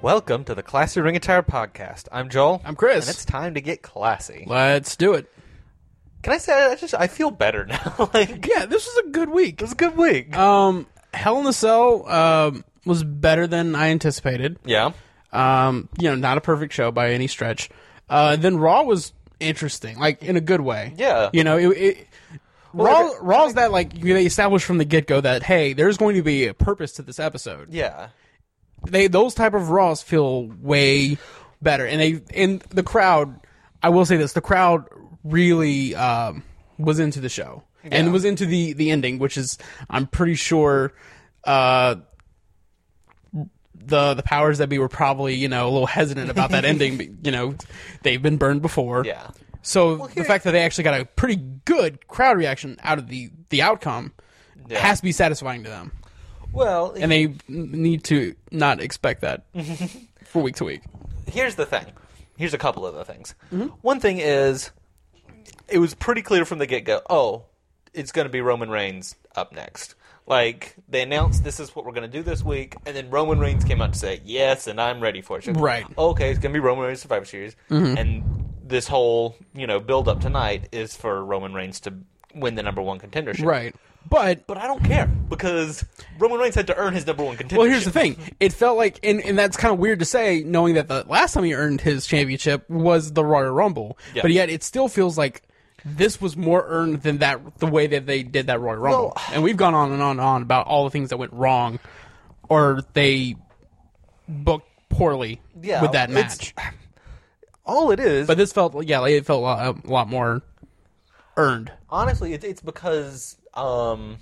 Welcome to the Classy Ring Attire Podcast. I'm Joel. I'm Chris. And it's time to get classy. Let's do it. Can I say, I feel better now. Yeah, this was a good week. It was a good week. Hell in a Cell was better than I anticipated. Yeah. Not a perfect show by any stretch. Then Raw was interesting, like, in a good way. Yeah. Raw's that, like, they established from the get-go that, hey, there's going to be a purpose to this episode. Yeah. Those type of Raws feel way better. And the crowd, I will say this, the crowd really was into the show. Yeah. And was into the ending, which is, I'm pretty sure, the powers that be were probably, a little hesitant about that ending. They've been burned before. Yeah. So the fact that they actually got a pretty good crowd reaction out of the outcome has to be satisfying to them. Well, and they need to not expect that for week to week. Here's the thing. Here's a couple of the things. Mm-hmm. One thing is, it was pretty clear from the get-go, it's going to be Roman Reigns up next. Like, they announced this is what we're going to do this week, and then Roman Reigns came out to say, yes, and I'm ready for it. Right. Okay, it's going to be Roman Reigns Survivor Series, and this whole, build-up tonight is for Roman Reigns to win the number one contendership. Right. But I don't care, because Roman Reigns had to earn his number one contendership. Well, here's the thing. It felt like, and that's kind of weird to say, knowing that the last time he earned his championship was the Royal Rumble. Yeah. But yet, it still feels like this was more earned than the way that they did that Royal Rumble. Well, and we've gone on and on and on about all the things that went wrong, or they booked poorly with that match. All it is. But this felt, it felt a lot more earned. Honestly, it's because I'm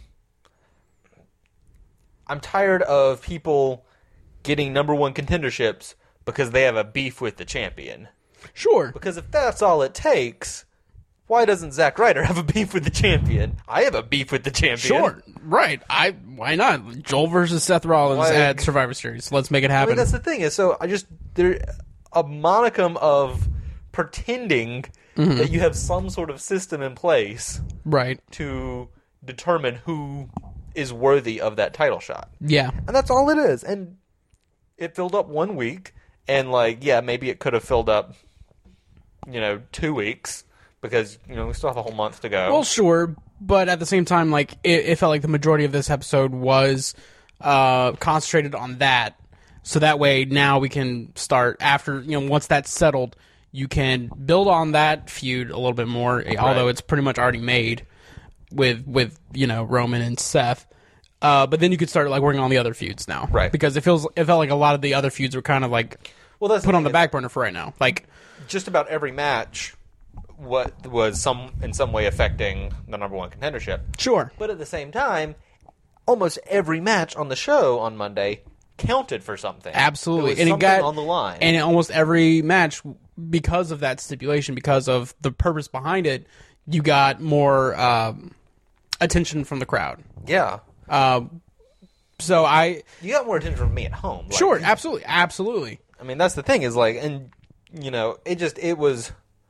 tired of people getting number one contenderships because they have a beef with the champion. Sure. Because if that's all it takes, why doesn't Zack Ryder have a beef with the champion? I have a beef with the champion. Sure. Right. Why not? Joel versus Seth Rollins at Survivor Series. Let's make it happen. I mean, that's the thing. Is there a monicum of pretending that you have some sort of system in place, right, to determine who is worthy of that title shot. Yeah. And that's all it is. And it filled up 1 week, and maybe it could have filled up 2 weeks, because we still have a whole month to go. Well, sure, but at the same time, it felt like the majority of this episode was concentrated on that, so that way now we can start after, once that's settled, you can build on that feud a little bit more, although it's pretty much already made with Roman and Seth. But then you could start working on the other feuds now, right? Because it felt like a lot of the other feuds were kind of put on the back burner for right now. Just about every match, what was in some way affecting the number one contendership. Sure, but at the same time, almost every match on the show on Monday counted for something. Absolutely, and something got on the line. And in almost every match, because of that stipulation, because of the purpose behind it, you got more attention from the crowd. Yeah. You got more attention from me at home. Sure, absolutely. I mean, that's the thing is it was.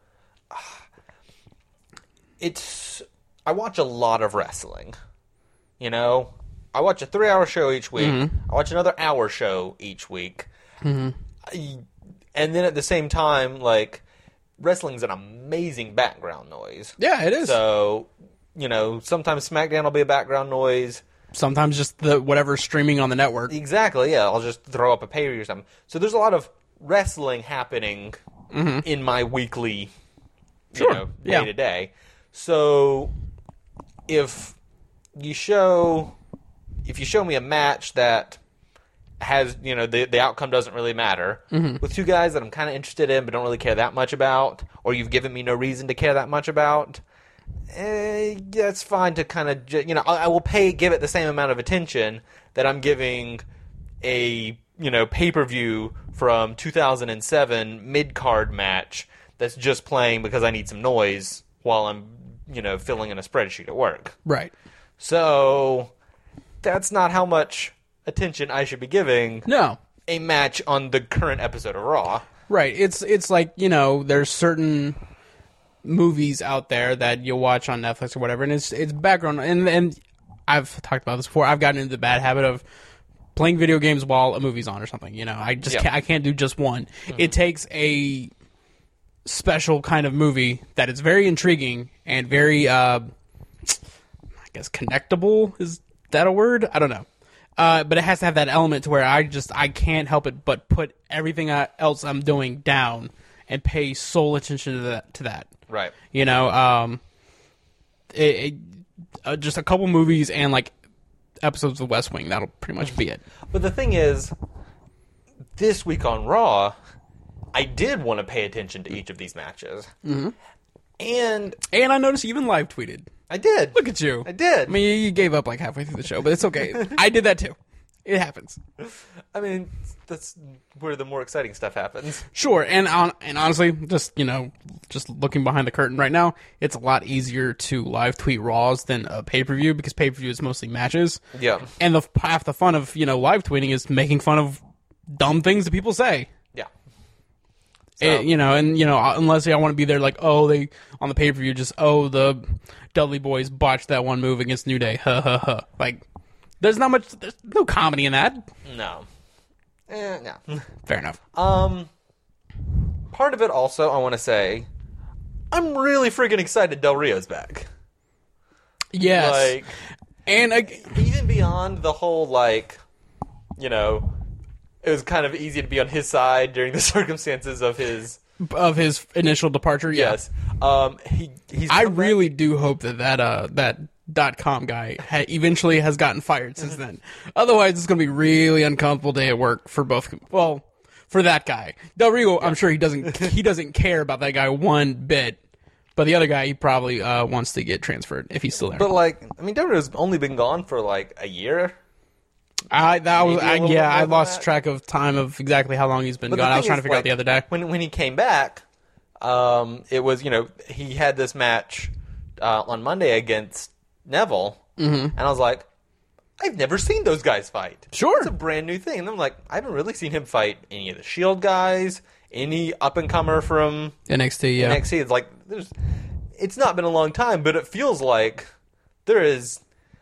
I watch a lot of wrestling. I watch a 3-hour show each week. I watch another hour show each week. And then at the same time, wrestling's an amazing background noise. Yeah, it is. So, sometimes SmackDown will be a background noise. Sometimes just whatever's streaming on the network. Exactly, yeah. I'll just throw up a pay-per-view or something. So there's a lot of wrestling happening in my weekly, day-to-day. So if you show me a match that has, the outcome doesn't really matter, with two guys that I'm kind of interested in but don't really care that much about, or you've given me no reason to care that much about, it's fine to kind of, I will give it the same amount of attention that I'm giving a, pay-per-view from 2007 mid-card match that's just playing because I need some noise while I'm, filling in a spreadsheet at work. Right. So that's not how much attention I should be giving a match on the current episode of Raw. Right. It's like, there's certain movies out there that you'll watch on Netflix or whatever, and it's background, and I've talked about this before. I've gotten into the bad habit of playing video games while a movie's on or something. You know, I just I can't do just one. Mm-hmm. It takes a special kind of movie that is very intriguing and very, I guess, connectable. Is that a word? I don't know. But it has to have that element to where I can't help it but put everything else I'm doing down and pay sole attention to that. Right. You know, just a couple movies and like episodes of West Wing. That'll pretty much be it. But the thing is, this week on Raw, I did want to pay attention to each of these matches. Mm-hmm. And I noticed you even live tweeted. I did. Look at you. I did. I mean, you gave up like halfway through the show, but it's okay. I did that too. It happens. I mean, that's where the more exciting stuff happens. Sure, and honestly, just looking behind the curtain right now, it's a lot easier to live tweet Raws than a pay-per-view because pay-per-view is mostly matches. Yeah. And half the fun of live tweeting is making fun of dumb things that people say. Yeah. So. Unless I want to be there like, they on the pay-per-view the Dudley Boys botched that one move against New Day. Ha ha ha. Like, there's no comedy in that. No. No. Fair enough. Part of it also, I want to say, I'm really freaking excited Del Rio's back. Yes. Like, and even beyond the whole, like, it was kind of easy to be on his side during the circumstances of his initial departure. Yes. He's I really do hope that .com guy eventually has gotten fired since then. Otherwise, it's going to be really uncomfortable day at work for both. Well, for that guy, Del Rio, I'm sure he doesn't care about that guy one bit. But the other guy, he probably wants to get transferred if he's still there. But Del Rio's only been gone for like a year. I lost track of time of exactly how long he's been gone. I was trying to figure out the other day. When he came back, it was he had this match on Monday against Neville, and I was like, I've never seen those guys fight. Sure, it's a brand new thing. And I'm like, I haven't really seen him fight any of the Shield guys, any up and comer from NXT. Yeah, NXT. It's like it's not been a long time, but it feels like there's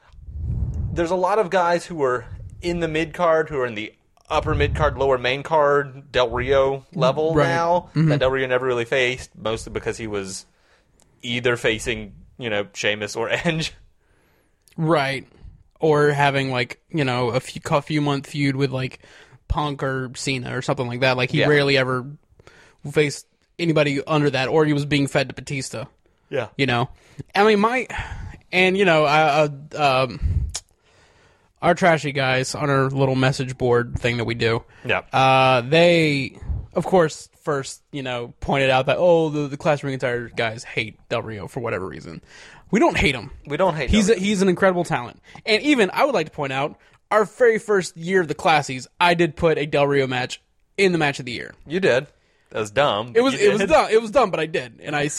a lot of guys who are in the mid card, who are in the upper mid card, lower main card, Del Rio level now that Del Rio never really faced, mostly because he was either facing Sheamus or Edge. Right. Or having a few month feud with like Punk or Cena or something like that. Like he rarely ever faced anybody under that, or he was being fed to Batista. Yeah. I mean our trashy guys on our little message board thing that we do. Yeah. They of course first, pointed out that the Clash McIntyre guys hate Del Rio for whatever reason. We don't hate him. We don't hate him. Del He's an incredible talent. And even, I would like to point out, our very first year of the Classies, I did put a Del Rio match in the match of the year. You did. That was dumb. It was dumb. It was dumb, but I did. And I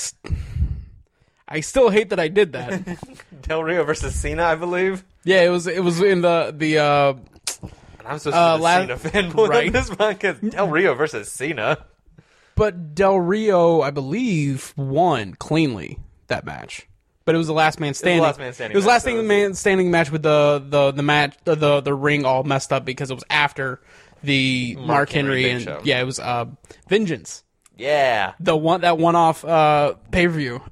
still hate that I did that. Del Rio versus Cena, I believe. Yeah, it was in the and I'm supposed to be the Cena fanboy right? on this podcast. Del Rio versus Cena. But Del Rio, I believe, won cleanly that match. But it was the last man standing. It was the last man standing match with the ring all messed up because it was after the Mark Henry and show. Yeah, it was Vengeance. Yeah, that one off pay per view.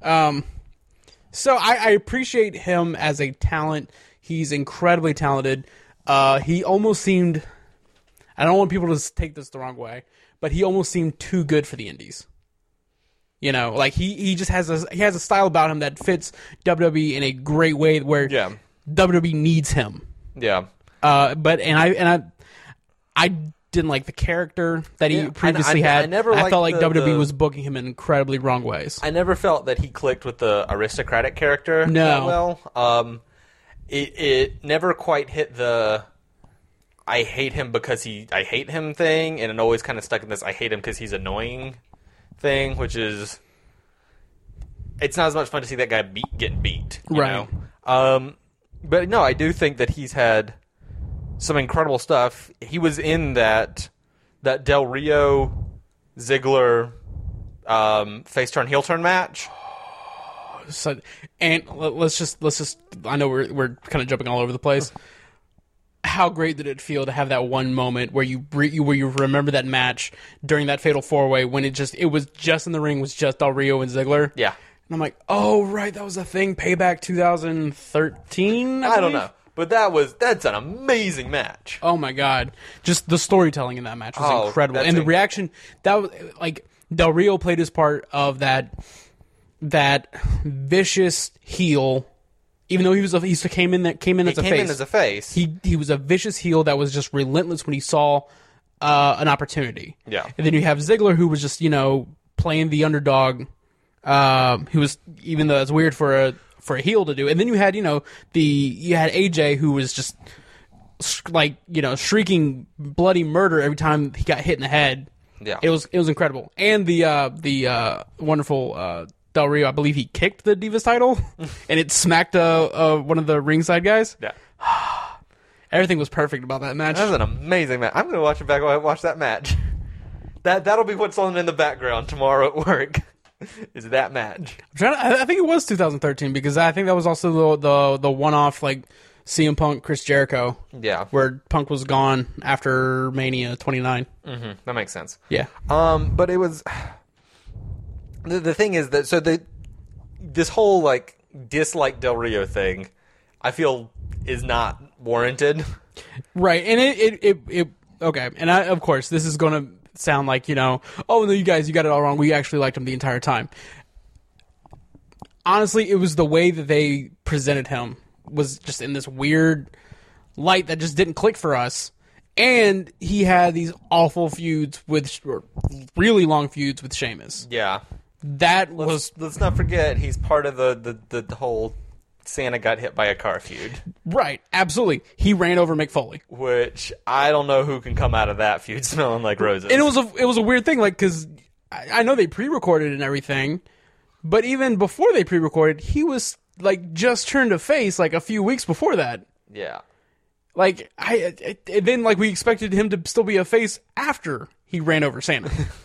So I appreciate him as a talent. He's incredibly talented. He almost seemed. I don't want people to take this the wrong way, but he almost seemed too good for the Indies. Like he just has a style about him that fits WWE in a great way where WWE needs him. Yeah. But I didn't like the character that he previously had. I felt like WWE was booking him in incredibly wrong ways. I never felt that he clicked with the aristocratic character that well. It never quite hit the I hate him because I hate him thing, and it always kind of stuck in this I hate him because he's annoying thing, which is it's not as much fun to see that guy getting beat, you know? But no, I do think that he's had some incredible stuff. He was in that Del Rio Ziggler face turn heel turn match. So, and let's just I know we're kind of jumping all over the place. how great did it feel to have that one moment where you remember that match during that Fatal 4-Way when it was just in the ring was just Del Rio and Ziggler? Yeah. And I'm like, oh, right, that was a thing. Payback 2013? I don't know. But that's an amazing match. Oh, my God. Just the storytelling in that match was incredible. And the reaction, that was, like, Del Rio played his part of that vicious heel. Even though he came in as a face. He was a vicious heel that was just relentless when he saw an opportunity. Yeah. And then you have Ziggler, who was just, playing the underdog, who was, even though that's weird for a heel to do. And then you had, you had AJ, who was just like, shrieking bloody murder every time he got hit in the head. Yeah. It was incredible. And the wonderful Del Rio, I believe he kicked the Divas title, and it smacked one of the ringside guys. Yeah. Everything was perfect about that match. That was an amazing match. I'm going to watch it back while I watch that match. That'll be what's on in the background tomorrow at work, is that match. I think it was 2013, because I think that was also the one-off, like, CM Punk, Chris Jericho. Yeah. Where Punk was gone after Mania 29. Mm-hmm. That makes sense. Yeah. But it was... The thing is that this whole like dislike Del Rio thing, I feel is not warranted. Right, and it okay, and of course this is going to sound like oh no, you got it all wrong. We actually liked him the entire time. Honestly, it was the way that they presented him was just in this weird light that just didn't click for us. And he had these awful feuds really long feuds with Sheamus. Yeah. Let's not forget he's part of the whole Santa got hit by a car feud. Right, absolutely. He ran over Mick Foley, which I don't know who can come out of that feud smelling like roses. And it was a weird thing, like because I know they pre-recorded and everything, but even before they pre-recorded, he was like just turned a face like a few weeks before that. Yeah, like then like we expected him to still be a face after he ran over Santa.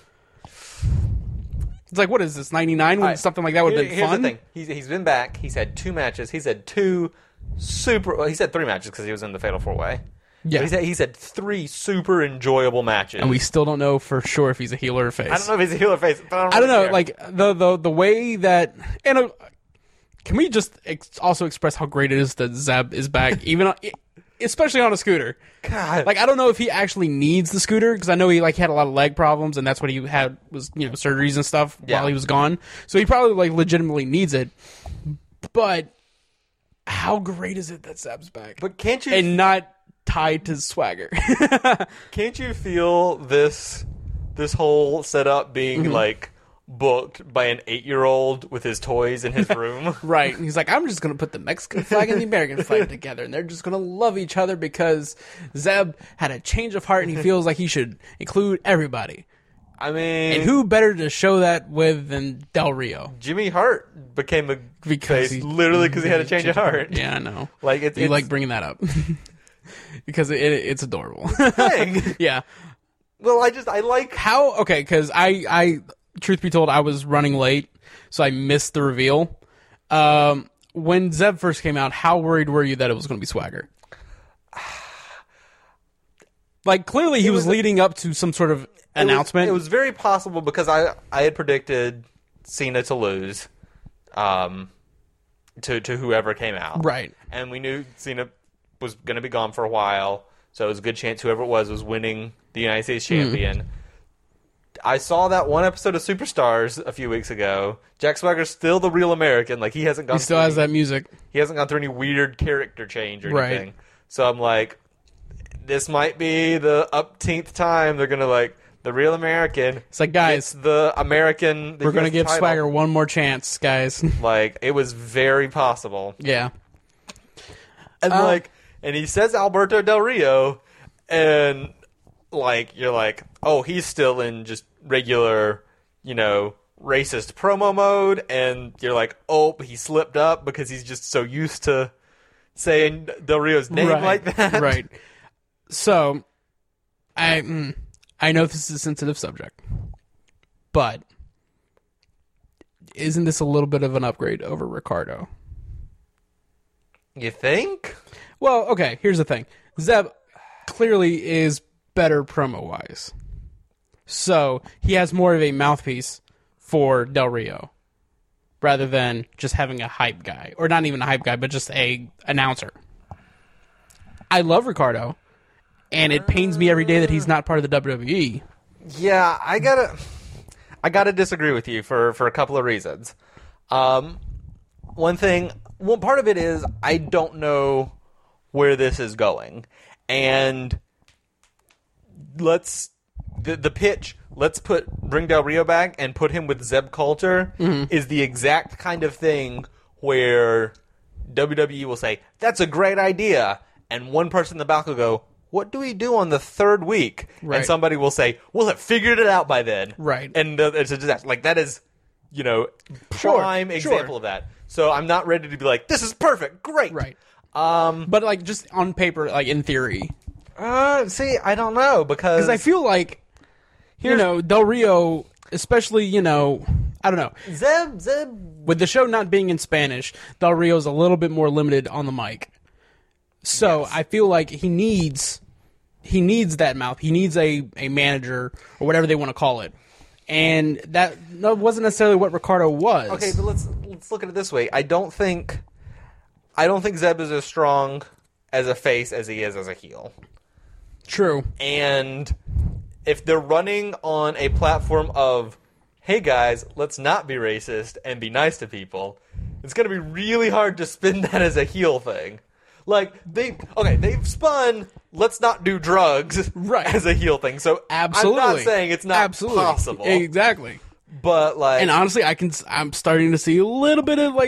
It's like, what is this, 99? When something like that would have been fun? Here's the thing. He's been back. He's had 2 matches. He's had 2 super... Well, he's had 3 matches because he was in the Fatal 4-Way. Yeah. But he's had 3 super enjoyable matches. And we still don't know for sure if he's a heel or a face. I don't know if he's a heel or face, but I don't know. Like, the way that... And can we just also express how great it is that Zeb is back, even especially on a scooter? God. Like, I don't know if he actually needs the scooter, because I know he, like, had a lot of leg problems, and that's what he had was, surgeries and stuff while he was gone. So he probably, like, legitimately needs it. But how great is it that Zeb's back? But can't you... And not tied to Swagger. Can't you feel this whole setup being, like... booked by an 8-year-old with his toys in his room. Right. And he's like, I'm just going to put the Mexican flag and the American flag together, and they're just going to love each other because Zeb had a change of heart and he feels like he should include everybody. I mean... And who better to show that with than Del Rio? Jimmy Hart became a face literally because he had a change of heart. Yeah, I know. Like you like bringing that up. Because it's adorable. Thing. Yeah. Well, I like... How... Okay, because I truth be told, I was running late, so I missed the reveal. When Zeb first came out, how worried were you that it was going to be Swagger? Like, clearly he was leading up to some sort of announcement. It was very possible because I had predicted Cena to lose to whoever came out. Right. And we knew Cena was going to be gone for a while, so it was a good chance whoever it was winning the United States champion. I saw that one episode of Superstars a few weeks ago. Jack Swagger's still the real American. Like, he hasn't gone. He still has that music. He hasn't gone through any weird character change or anything. Right. So I'm like, this might be the upteenth time they're gonna like the real American. It's like, guys, the American. We're gonna give Swagger one more chance, guys. Like, it was very possible. Yeah. And and he says Alberto Del Rio, and like, you're like, oh, he's still in just regular, racist promo mode, and you're like, oh, he slipped up because he's just so used to saying Del Rio's name like that. Right. So, I know this is a sensitive subject, but isn't this a little bit of an upgrade over Ricardo? You think? Well, okay, here's the thing. Zeb clearly is better promo-wise. So he has more of a mouthpiece for Del Rio rather than just having a hype guy. Or not even a hype guy, but just a announcer. I love Ricardo, and it pains me every day that he's not part of the WWE. Yeah, I gotta disagree with you for a couple of reasons. One part of it is I don't know where this is going, and the pitch. Let's bring Del Rio back and put him with Zeb Coulter is the exact kind of thing where WWE will say that's a great idea, and one person in the back will go, what do we do on the third week? Right. And somebody will say, we'll have figured it out by then. Right. And it's a disaster. Like, that is, prime example of that. So I'm not ready to be like, this is perfect, great. Right. But, like, just on paper, like, in theory. See, I don't know, because I feel like, Del Rio, especially, I don't know. Zeb. With the show not being in Spanish, Del Rio's a little bit more limited on the mic. So yes. I feel like he needs that mouth. He needs a manager or whatever they want to call it. And that wasn't necessarily what Ricardo was. Okay, but let's look at it this way. I don't think Zeb is as strong as a face as he is as a heel. True. And if they're running on a platform of, hey guys, let's not be racist and be nice to people, it's going to be really hard to spin that as a heel thing. Like, they've spun, let's not do drugs as a heel thing. So absolutely. I'm not saying it's not possible. Exactly. But, like... And honestly, I'm starting to see a little bit of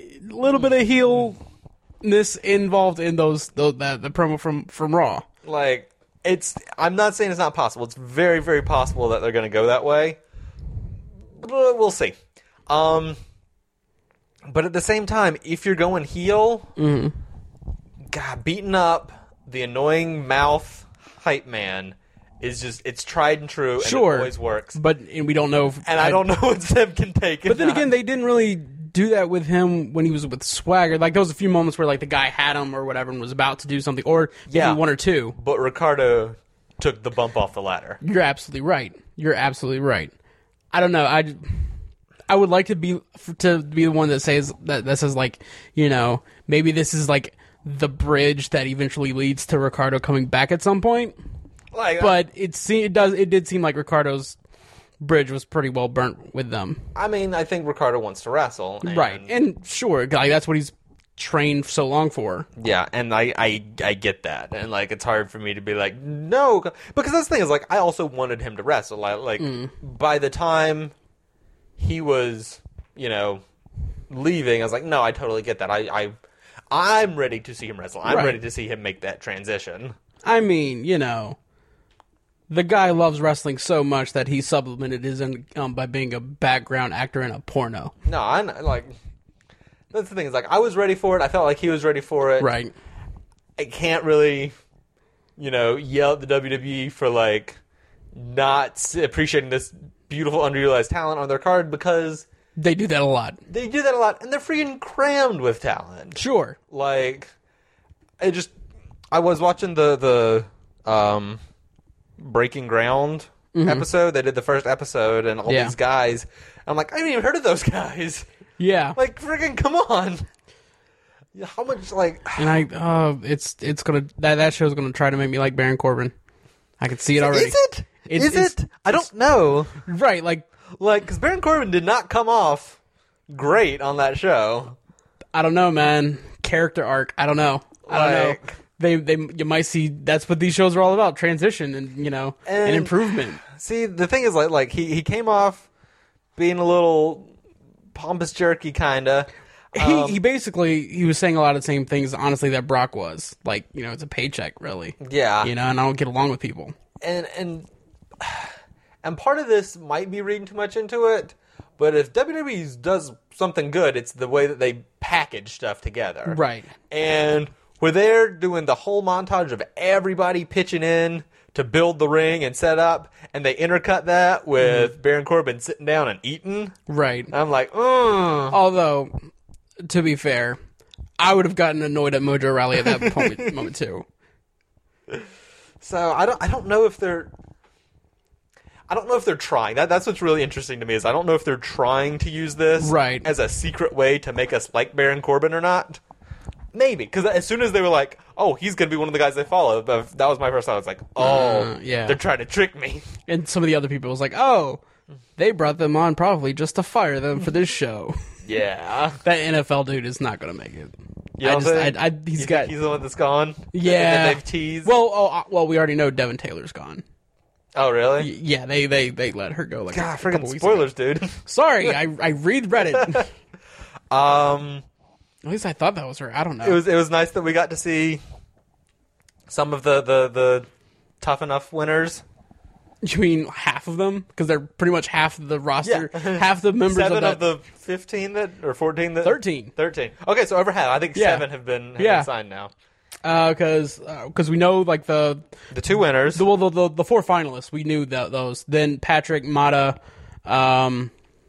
heel-ness involved in the promo from Raw. Like, I'm not saying it's not possible. It's very, very possible that they're going to go that way. But we'll see. But at the same time, if you're going heel... Mm-hmm. God, beating up the annoying mouth hype man is just, it's tried and true, and it always works. And we don't know I don't know what Zeb can take. But then again, they didn't really do that with him when he was with Swagger. Like, there was a few moments where, like, the guy had him or whatever and was about to do something, or maybe one or two. But Ricardo took the bump off the ladder. You're absolutely right. I don't know. I would like to be the one that says, like, maybe this is, like, the bridge that eventually leads to Ricardo coming back at some point. But it did seem like Ricardo's bridge was pretty well burnt with them. I mean, I think Ricardo wants to wrestle. Right. And sure, like, that's what he's trained so long for. Yeah, and I get that. And, like, it's hard for me to be like, no. Because that's the thing is, like, I also wanted him to wrestle. Like, by the time he was, leaving, I was like, no, I totally get that. I'm ready to see him wrestle. I'm ready to see him make that transition. I mean, the guy loves wrestling so much that he supplemented his by being a background actor in a porno. No, that's the thing. Is like, I was ready for it. I felt like he was ready for it. Right. I can't really, yell at the WWE for, like, not appreciating this beautiful underutilized talent on their card because... They do that a lot. And they're freaking crammed with talent. Sure. Like, I was watching the Breaking Ground episode. They did the first episode, and all these guys. I'm like, I haven't even heard of those guys. Yeah. Like, freaking come on. How much, like... And it's gonna... That show's gonna try to make me like Baron Corbin. I can see it already. Is it? Is it? I don't know. Right, like, because Baron Corbin did not come off great on that show. I don't know, man. Character arc. I don't know. You might see that's what these shows are all about: transition and and improvement. See, the thing is, like he came off being a little pompous jerky, kinda. He basically he was saying a lot of the same things, honestly, that Brock was. Like, it's a paycheck, really. Yeah. And I don't get along with people. And part of this might be reading too much into it, but if WWE does something good, it's the way that they package stuff together. Right. And where they're doing the whole montage of everybody pitching in to build the ring and set up, and they intercut that with Baron Corbin sitting down and eating. Right. I'm like, Although, to be fair, I would have gotten annoyed at Mojo Rawley at that moment too. So I don't know if they're trying. That's what's really interesting to me is I don't know if they're trying to use this as a secret way to make us like Baron Corbin or not. Maybe, because as soon as they were like, "Oh, he's going to be one of the guys they follow," that was my first thought. I was like, "Oh, they're trying to trick me." And some of the other people was like, "Oh, they brought them on probably just to fire them for this show." Yeah, that NFL dude is not going to make it. You know he's the one that's gone. Yeah, that they've teased. Well, we already know Devin Taylor's gone. Oh, really? Yeah, they let her go. Like, God, friggin' spoilers, dude. Sorry, I read Reddit. At least I thought that was her. I don't know. It was nice that we got to see some of the Tough Enough winners. You mean half of them? Because they're pretty much half of the roster, half the members 7 of the 15 or 14 13. 13. Okay, so over half. I think 7 have been signed now. Because we know like the 2 winners, the 4 finalists. We knew those. Then Patrick Mata, the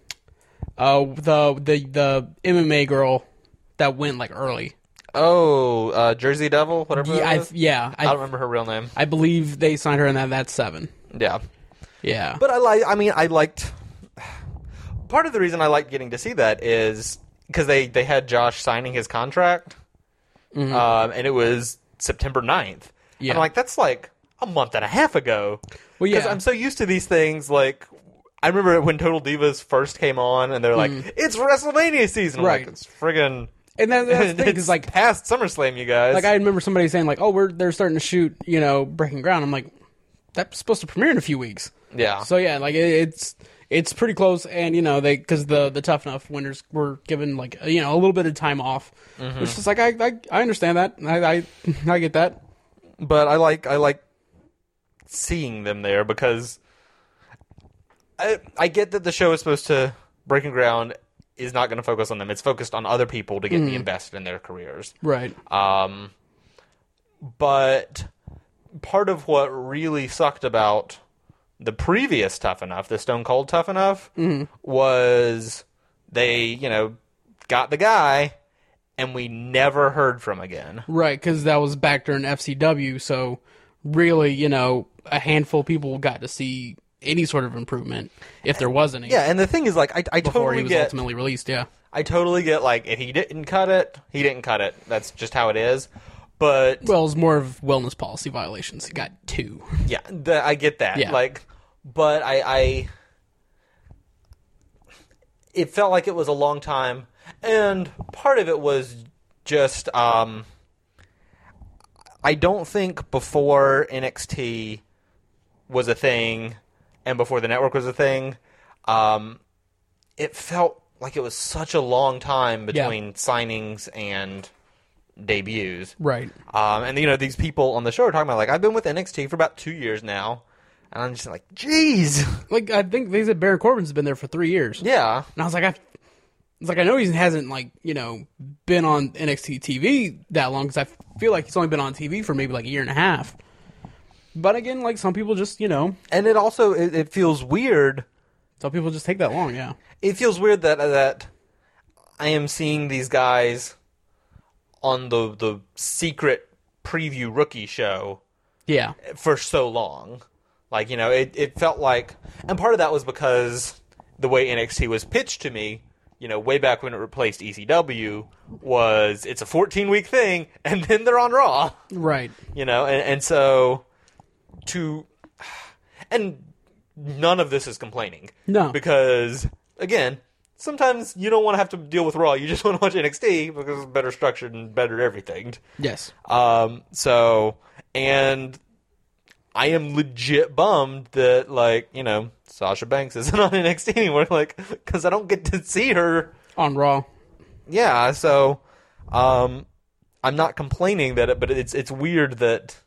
MMA girl that went like early. Oh, Jersey Devil, whatever. I don't remember her real name. I believe they signed her, and that's 7. Yeah. But I liked. Part of the reason I liked getting to see that is because they had Josh signing his contract, and it was September 9th. Yeah. And I'm like, that's like a month and a half ago. Well, yeah. Because I'm so used to these things, like. I remember when Total Divas first came on, and they're like, "It's WrestleMania season." I'm like, it's friggin'. And that's the thing, because like past SummerSlam, you guys. Like I remember somebody saying like, "Oh, they're starting to shoot, Breaking Ground." I'm like, that's supposed to premiere in a few weeks. Yeah. So yeah, like it's pretty close, and because the Tough Enough winners were given like a little bit of time off, which is like I understand that, I get that, but I like seeing them there because. I get that the show is supposed to Breaking Ground is not going to focus on them. It's focused on other people to get me invested in their careers. Right. But part of what really sucked about the previous Tough Enough, the Stone Cold Tough Enough, was they, got the guy and we never heard from again. Right, because that was back during FCW, so really, a handful of people got to see any sort of improvement, if there was any. Yeah, and the thing is, like, I before totally he was get... ultimately released, yeah. I totally get, like, if he didn't cut it, he didn't cut it. That's just how it is. But... Well, it's more of wellness policy violations. He got 2. Yeah, I get that. Yeah. Like, but I... It felt like it was a long time, and part of it was just... I don't think before NXT was a thing... and before the network was a thing, it felt like it was such a long time between signings and debuts. Right. And, these people on the show are talking about, like, I've been with NXT for about 2 years now, and I'm just like, geez. Like, I think they said Baron Corbin's been there for 3 years. Yeah. And I was like, I know he hasn't, like, been on NXT TV that long, because I feel like he's only been on TV for maybe, like, a year and a half. But again, like, some people just, And it also, it feels weird. Some people just take that long, yeah. It feels weird that I am seeing these guys on the secret preview rookie show. Yeah. For so long. Like, it felt like... And part of that was because the way NXT was pitched to me, way back when it replaced ECW, was it's a 14-week thing, and then they're on Raw. Right. And so... And none of this is complaining. No. Because, again, sometimes you don't want to have to deal with Raw. You just want to watch NXT because it's better structured and better everything. Yes. And I am legit bummed that, like, Sasha Banks isn't on NXT anymore, like, because I don't get to see her. On Raw. Yeah, so, I'm not complaining but it's weird that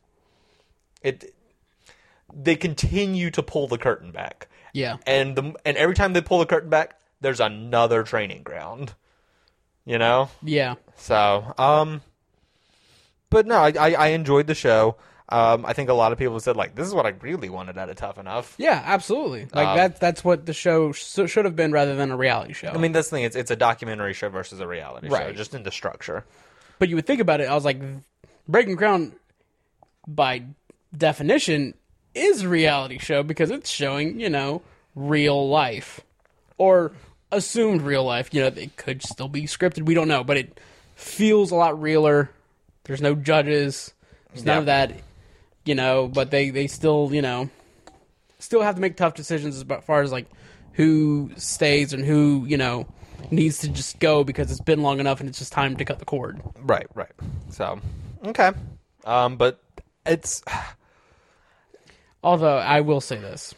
they continue to pull the curtain back. Yeah. And every time they pull the curtain back, there's another training ground. Yeah. So, but no, I enjoyed the show. I think a lot of people said, like, this is what I really wanted out of Tough Enough. Yeah, absolutely. Like, that's what the show should have been rather than a reality show. I mean, that's the thing. It's a documentary show versus a reality show, just in the structure. But you would think about it, I was like, Breaking Ground by definition, is a reality show because it's showing, real life. Or assumed real life. It could still be scripted. We don't know. But it feels a lot realer. There's no judges. There's none of that, But they still, still have to make tough decisions as far as, like, who stays and who, needs to just go because it's been long enough and it's just time to cut the cord. Right. So, okay. But it's... Although, I will say this.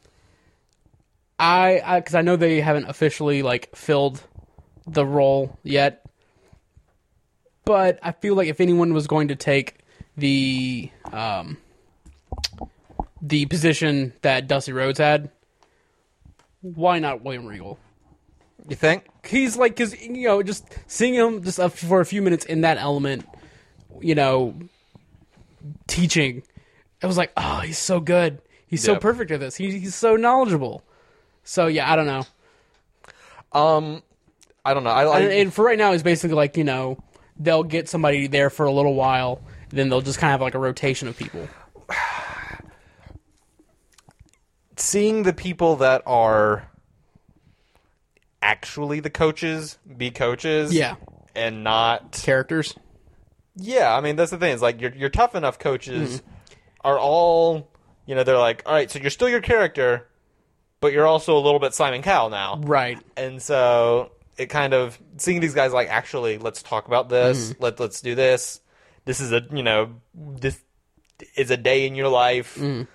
Because I know they haven't officially, like, filled the role yet. But I feel like if anyone was going to take the position that Dusty Rhodes had, why not William Regal? You think? He's like, because, just seeing him just for a few minutes in that element, teaching, I was like, oh, he's so good. He's so perfect at this. He's so knowledgeable. So, yeah, I don't know. I don't know. And for right now, it's basically like, they'll get somebody there for a little while, then they'll just kind of have like a rotation of people. Seeing the people that are actually the coaches be coaches, and not characters. Yeah, I mean that's the thing. It's like your tough enough coaches are all, they're like, all right, so you're still your character, but you're also a little bit Simon Cowell now, right? And so it kind of seeing these guys like, actually, let's talk about this. Let's do this. This is this is a day in your life.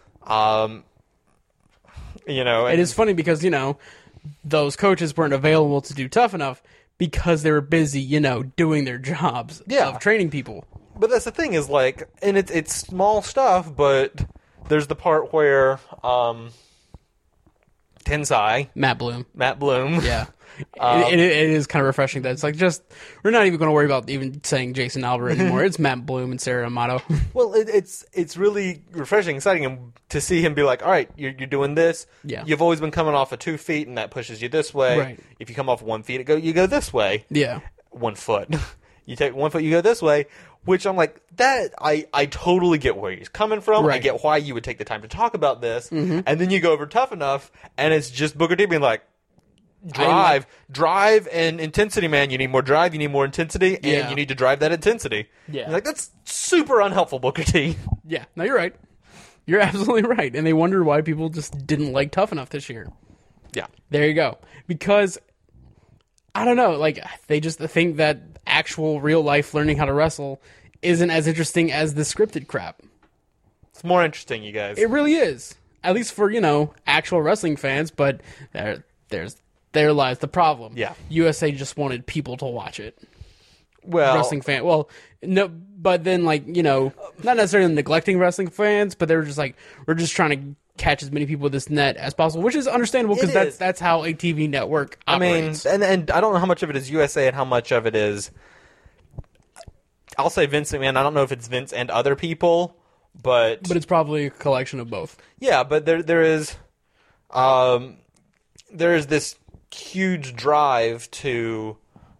It is funny because, those coaches weren't available to do Tough Enough because they were busy, doing their jobs of training people. But that's the thing is, like, and it's small stuff, but there's the part where Tensai. Matt Bloom. Yeah. It is kind of refreshing that it's like we're not even going to worry about even saying Jason Alba anymore. It's Matt Bloom and Sarah Amato. Well, it's really refreshing, exciting to see him be like, all right, you're doing this. Yeah. You've always been coming off of 2 feet, and that pushes you this way. Right. If you come off 1 feet, you go this way. Yeah. 1 foot. You take 1 foot, you go this way. Which I'm like, that I totally get where he's coming from. Right. I get why you would take the time to talk about this. And then you go over Tough Enough, and it's just Booker T being like, drive and intensity, man. You need more drive, you need more intensity, and you need to drive that intensity. Yeah. Like, that's super unhelpful, Booker T. Yeah. No, you're right. You're absolutely right. And they wonder why people just didn't like Tough Enough this year. Yeah. There you go. Because, I don't know, like, they just think that actual real life learning how to wrestle isn't as interesting as the scripted crap. It's more interesting, you guys. It really is. At least for, actual wrestling fans, but there lies the problem. Yeah. USA just wanted people to watch it. Well, wrestling fan. Well, no, but then not necessarily neglecting wrestling fans, but they were just like, we're just trying to catch as many people with this net as possible, which is understandable because that's how a TV network operates. I mean, and I don't know how much of it is USA and how much of it is. I'll say Vince McMahon. I don't know if it's Vince and other people, but it's probably a collection of both. Yeah, but there is this huge drive to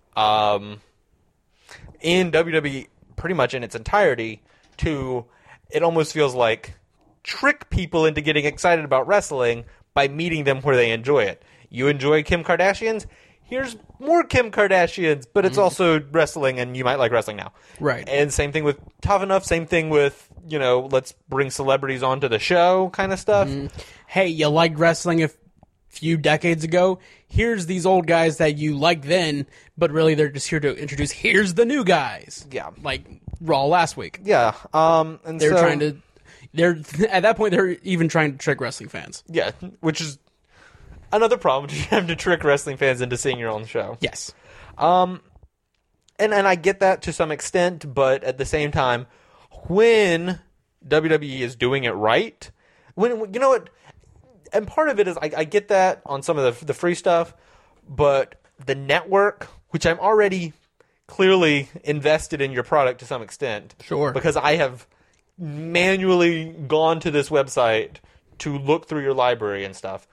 in WWE pretty much in its entirety to, it almost feels like, trick people into getting excited about wrestling by meeting them where they enjoy it. You enjoy Kim Kardashians? Here's more Kim Kardashians, but it's also wrestling, and you might like wrestling now. Right. And same thing with Tough Enough, same thing with, let's bring celebrities onto the show kind of stuff. Hey, you liked wrestling a few decades ago? Here's these old guys that you liked then, but really they're just here to introduce, here's the new guys. Yeah. Like Raw last week. Yeah. And they're at that point, they're even trying to trick wrestling fans. Yeah, which is another problem. You have to trick wrestling fans into seeing your own show. Yes. And I get that to some extent, but at the same time, when WWE is doing it right, when you know what, and part of it is I get that on some of the free stuff, but the network, which I'm already clearly invested in your product to some extent. Sure. Because I have manually gone to this website to look through your library and stuff.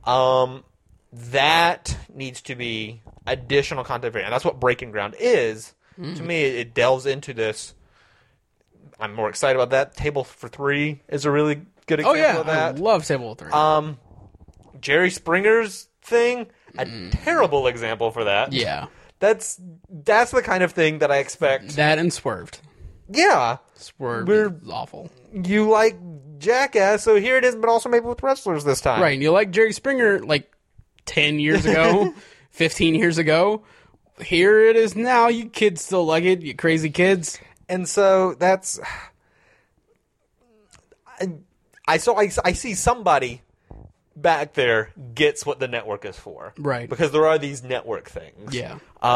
That needs to be additional content, and that's what Breaking Ground is. To me, it delves into this. I'm more excited about that. Table for Three is a really good example of that. I love Table for Three. Jerry Springer's thing, a terrible example for that. Yeah. That's the kind of thing that I expect. That and Swerved. Yeah. Swerved is awful. You like Jackass, so here it is, but also maybe with wrestlers this time. Right, and you like Jerry Springer like 10 years ago, 15 years ago. Here it is now. You kids still like it, you crazy kids. And so that's... I see somebody back there gets what the network is for. Right. Because there are these network things. Yeah.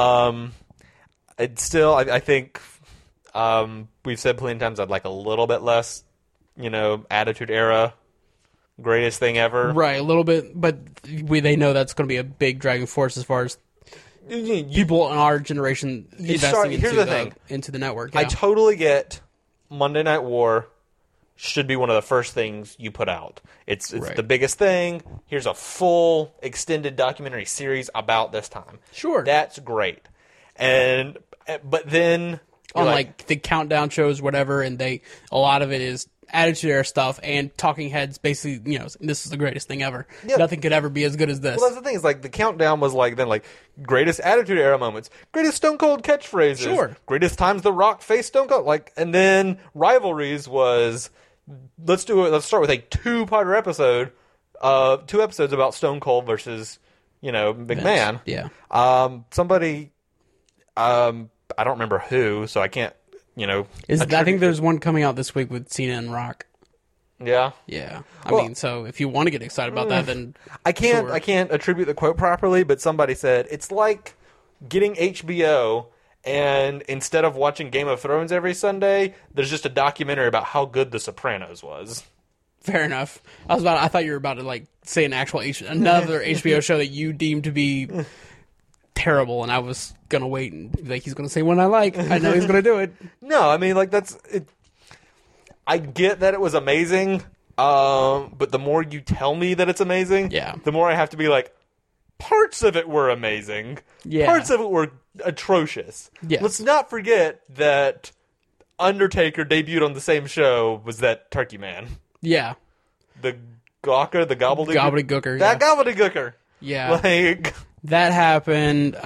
It's still, I think, we've said plenty of times I'd like a little bit less, Attitude Era, greatest thing ever. Right, a little bit, but they know that's going to be a big driving force as far as people in our generation investing into the network. Yeah. I totally get Monday Night War should be one of the first things you put out. It's right. The biggest thing. Here's a full extended documentary series about this time. Sure. That's great. But then on like the countdown shows, whatever, and a lot of it is Attitude Era stuff and Talking Heads basically, this is the greatest thing ever. Yeah. Nothing could ever be as good as this. Well, that's the thing, is like the countdown was greatest Attitude Era moments, greatest Stone Cold catchphrases, sure, greatest times The Rock faced Stone Cold, and then Rivalries was let's start with a two-parter episode, 2 episodes about Stone Cold versus McMahon. Yeah. Somebody I don't remember who, so I can't I think there's one coming out this week with Cena and Rock. Yeah. Yeah. I mean, so if you want to get excited about that, then I can't attribute the quote properly, but somebody said it's like getting HBO, and instead of watching Game of Thrones every Sunday, there's just a documentary about how good The Sopranos was. Fair enough. I thought you were about to say another HBO show that you deemed to be terrible, and I was gonna wait and he's gonna say one I like. I know he's gonna do it. No, I mean that's it. I get that it was amazing, but the more you tell me that it's amazing, the more I have to be like, parts of it were amazing. Yeah. Parts of it were atrocious. Yes. Let's not forget that Undertaker debuted on the same show was that Turkey Man. Yeah. The Gawker, the Gobbledygooker. Gobbledygooker. That Gobbledygooker. Yeah. That happened.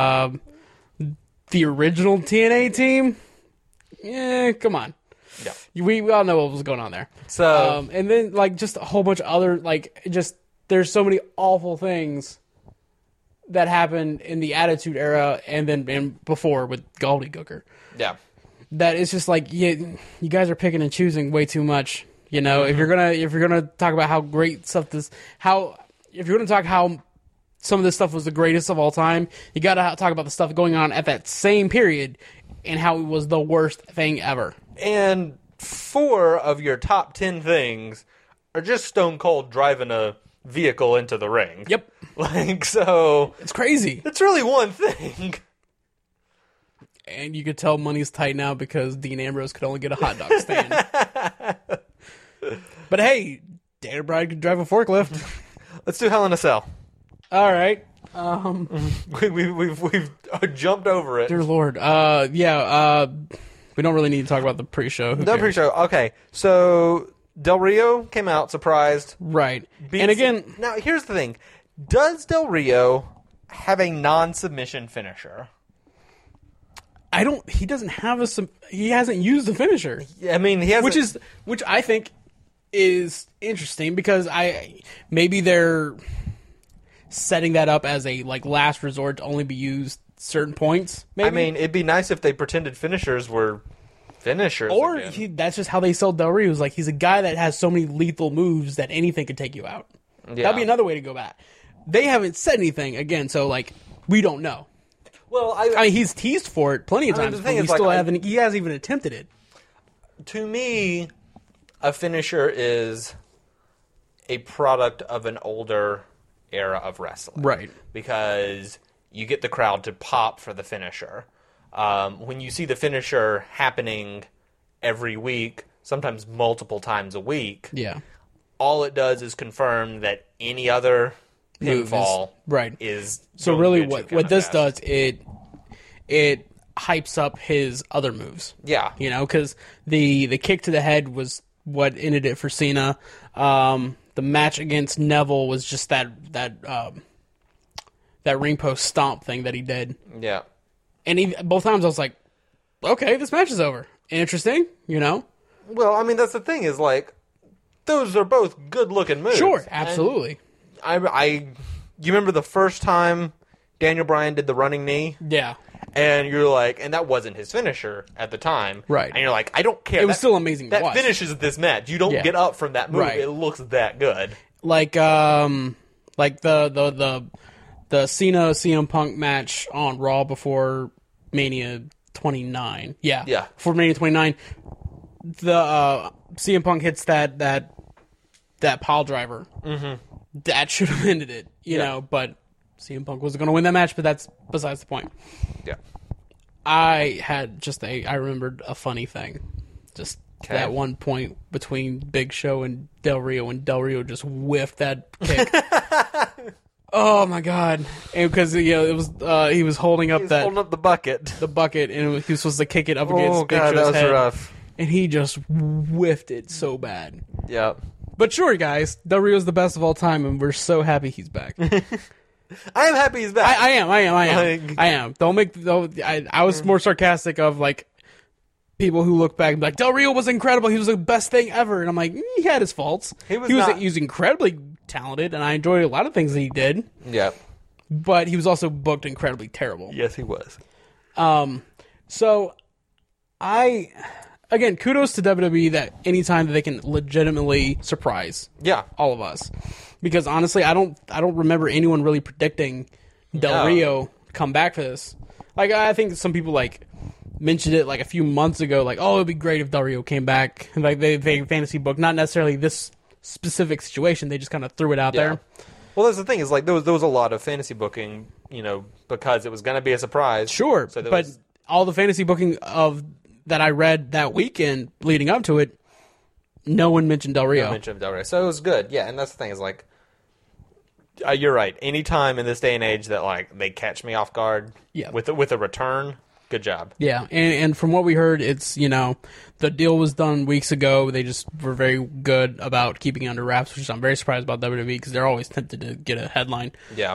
The original TNA team? Yeah, come on. Yeah. We all know what was going on there. So, and then just a whole bunch of other there's so many awful things that happened in the Attitude Era and before with Gobbledygooker. Yeah. That it's just you guys are picking and choosing way too much. Mm-hmm. If you're gonna talk about how great stuff if you're gonna talk how some of this stuff was the greatest of all time, you gotta talk about the stuff going on at that same period and how it was the worst thing ever. And 4 of your top 10 things are just Stone Cold driving a vehicle into the ring. Yep. So it's crazy. It's really one thing. And you could tell money's tight now because Dean Ambrose could only get a hot dog stand. But hey, Dana Bryan could drive a forklift. Let's do Hell in a Cell. All right. We've jumped over it. Dear Lord. We don't really need to talk about the pre-show. The pre-show. Okay. So Del Rio came out surprised. Right. And again, now here's the thing. Does Del Rio have a non-submission finisher? He doesn't have he hasn't used the finisher. I mean, he hasn't. Which I think is interesting because maybe they're setting that up as a last resort to only be used certain points. Maybe. I mean, it'd be nice if they pretended finishers were finishers. Or that's just how they sell Del Rio. He's a guy that has so many lethal moves that anything could take you out. Yeah. That'd be another way to go back. They haven't said anything again, so we don't know. Well, I mean, he's teased for it plenty of times, but he hasn't even attempted it. To me, a finisher is a product of an older era of wrestling. Right. Because you get the crowd to pop for the finisher. When you see the finisher happening every week, sometimes multiple times a week, all it does is confirm that any other pinfall is so really what this does, it hypes up his other moves. Yeah. You know, because the kick to the head was what ended it for Cena. The match against Neville was just that ring post stomp thing that he did. Yeah. And both times I was like, okay, this match is over. Interesting, you know? Well, I mean, that's the thing is, like, those are both good-looking moves. Sure, absolutely. You remember the first time Daniel Bryan did the running knee? Yeah. And you're like, and that wasn't his finisher at the time. Right. And you're like, I don't care. It was still amazing to watch. That finishes this match. You don't get up from that move. Right. It looks that good. Like the Cena CM Punk match on Raw before Mania 29. Yeah. Yeah. Before Mania 29, the CM Punk hits that pile driver. Mm-hmm. That should have ended it, you know, but CM Punk wasn't going to win that match, but that's besides the point. Yeah. I remembered a funny thing. Just that one point between Big Show and Del Rio, and Del Rio just whiffed that kick. Oh my god! Because it was he was holding up holding up the bucket, and he was supposed to kick it up against Big Show's that was head, rough. and he just whiffed it so bad. Yeah. But sure, guys, Del Rio's the best of all time, and we're so happy he's back. I am happy he's back. I am. I was more sarcastic of like people who look back and be like, Del Rio was incredible. He was the best thing ever. And I'm like, he had his faults. He was incredibly talented, and I enjoyed a lot of things that he did. Yeah. But he was also booked incredibly terrible. Yes, he was. So again, kudos to WWE that anytime that they can legitimately surprise all of us. Because honestly, I don't remember anyone really predicting Del Rio to come back for this. Like, I think some people like mentioned it like a few months ago, like, oh, it'd be great if Del Rio came back. And like they fantasy book, not necessarily this specific situation, they just kind of threw it out there. Well, that's the thing is like there was a lot of fantasy booking, because it was going to be a surprise. Sure, so but all the fantasy booking that I read that weekend leading up to it, no one mentioned Del Rio. So it was good. Yeah, and that's the thing is like, you're right. Anytime in this day and age that like they catch me off guard with a return, good job. Yeah, and from what we heard, it's the deal was done weeks ago. They just were very good about keeping it under wraps, which I'm very surprised about WWE because they're always tempted to get a headline. Yeah.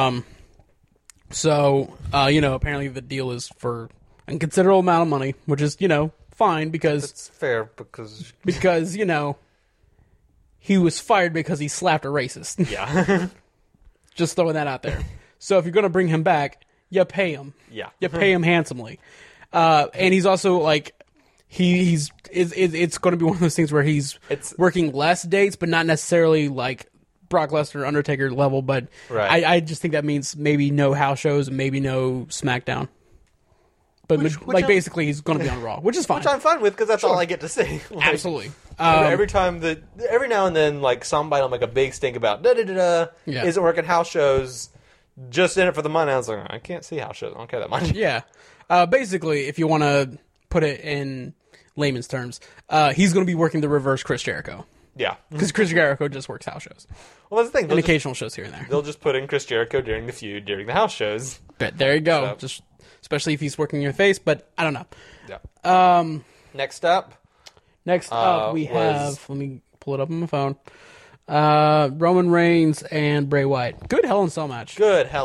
So apparently the deal is for a considerable amount of money, which is fine because it's fair because he was fired because he slapped a racist. Yeah. Just throwing that out there. So if you're going to bring him back, you pay him. Yeah. You pay him handsomely. And he's also like, it's going to be one of those things where he's working less dates, but not necessarily like Brock Lesnar, Undertaker level. But right. I just think that means maybe no house shows and maybe no SmackDown. But basically he's going to be on Raw, which is fine. Which I'm fine with because that's all I get to see. Like, absolutely. Every now and then, like somebody will make a big stink about isn't working house shows, just in it for the money. I was like, I can't see house shows. I don't care that much. Yeah. Basically, if you want to put it in layman's terms, he's going to be working the reverse Chris Jericho. Yeah. Because Chris Jericho just works house shows. Well, that's the thing. And occasional shows here and there. They'll just put in Chris Jericho during the feud, during the house shows. But there you go. Just especially if he's working your face, but I don't know. Yeah. Next up, we have. Let me pull it up on my phone. Roman Reigns and Bray Wyatt. Good Hell in a Cell match.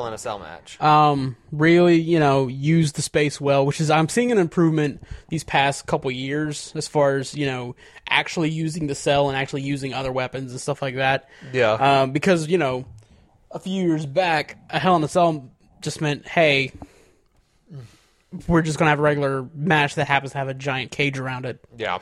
Really, used the space well, which is I'm seeing an improvement these past couple years as far as actually using the cell and actually using other weapons and stuff like that. Yeah. Because a few years back, a Hell in a Cell just meant, hey, we're just gonna have a regular match that happens to have a giant cage around it. Yeah.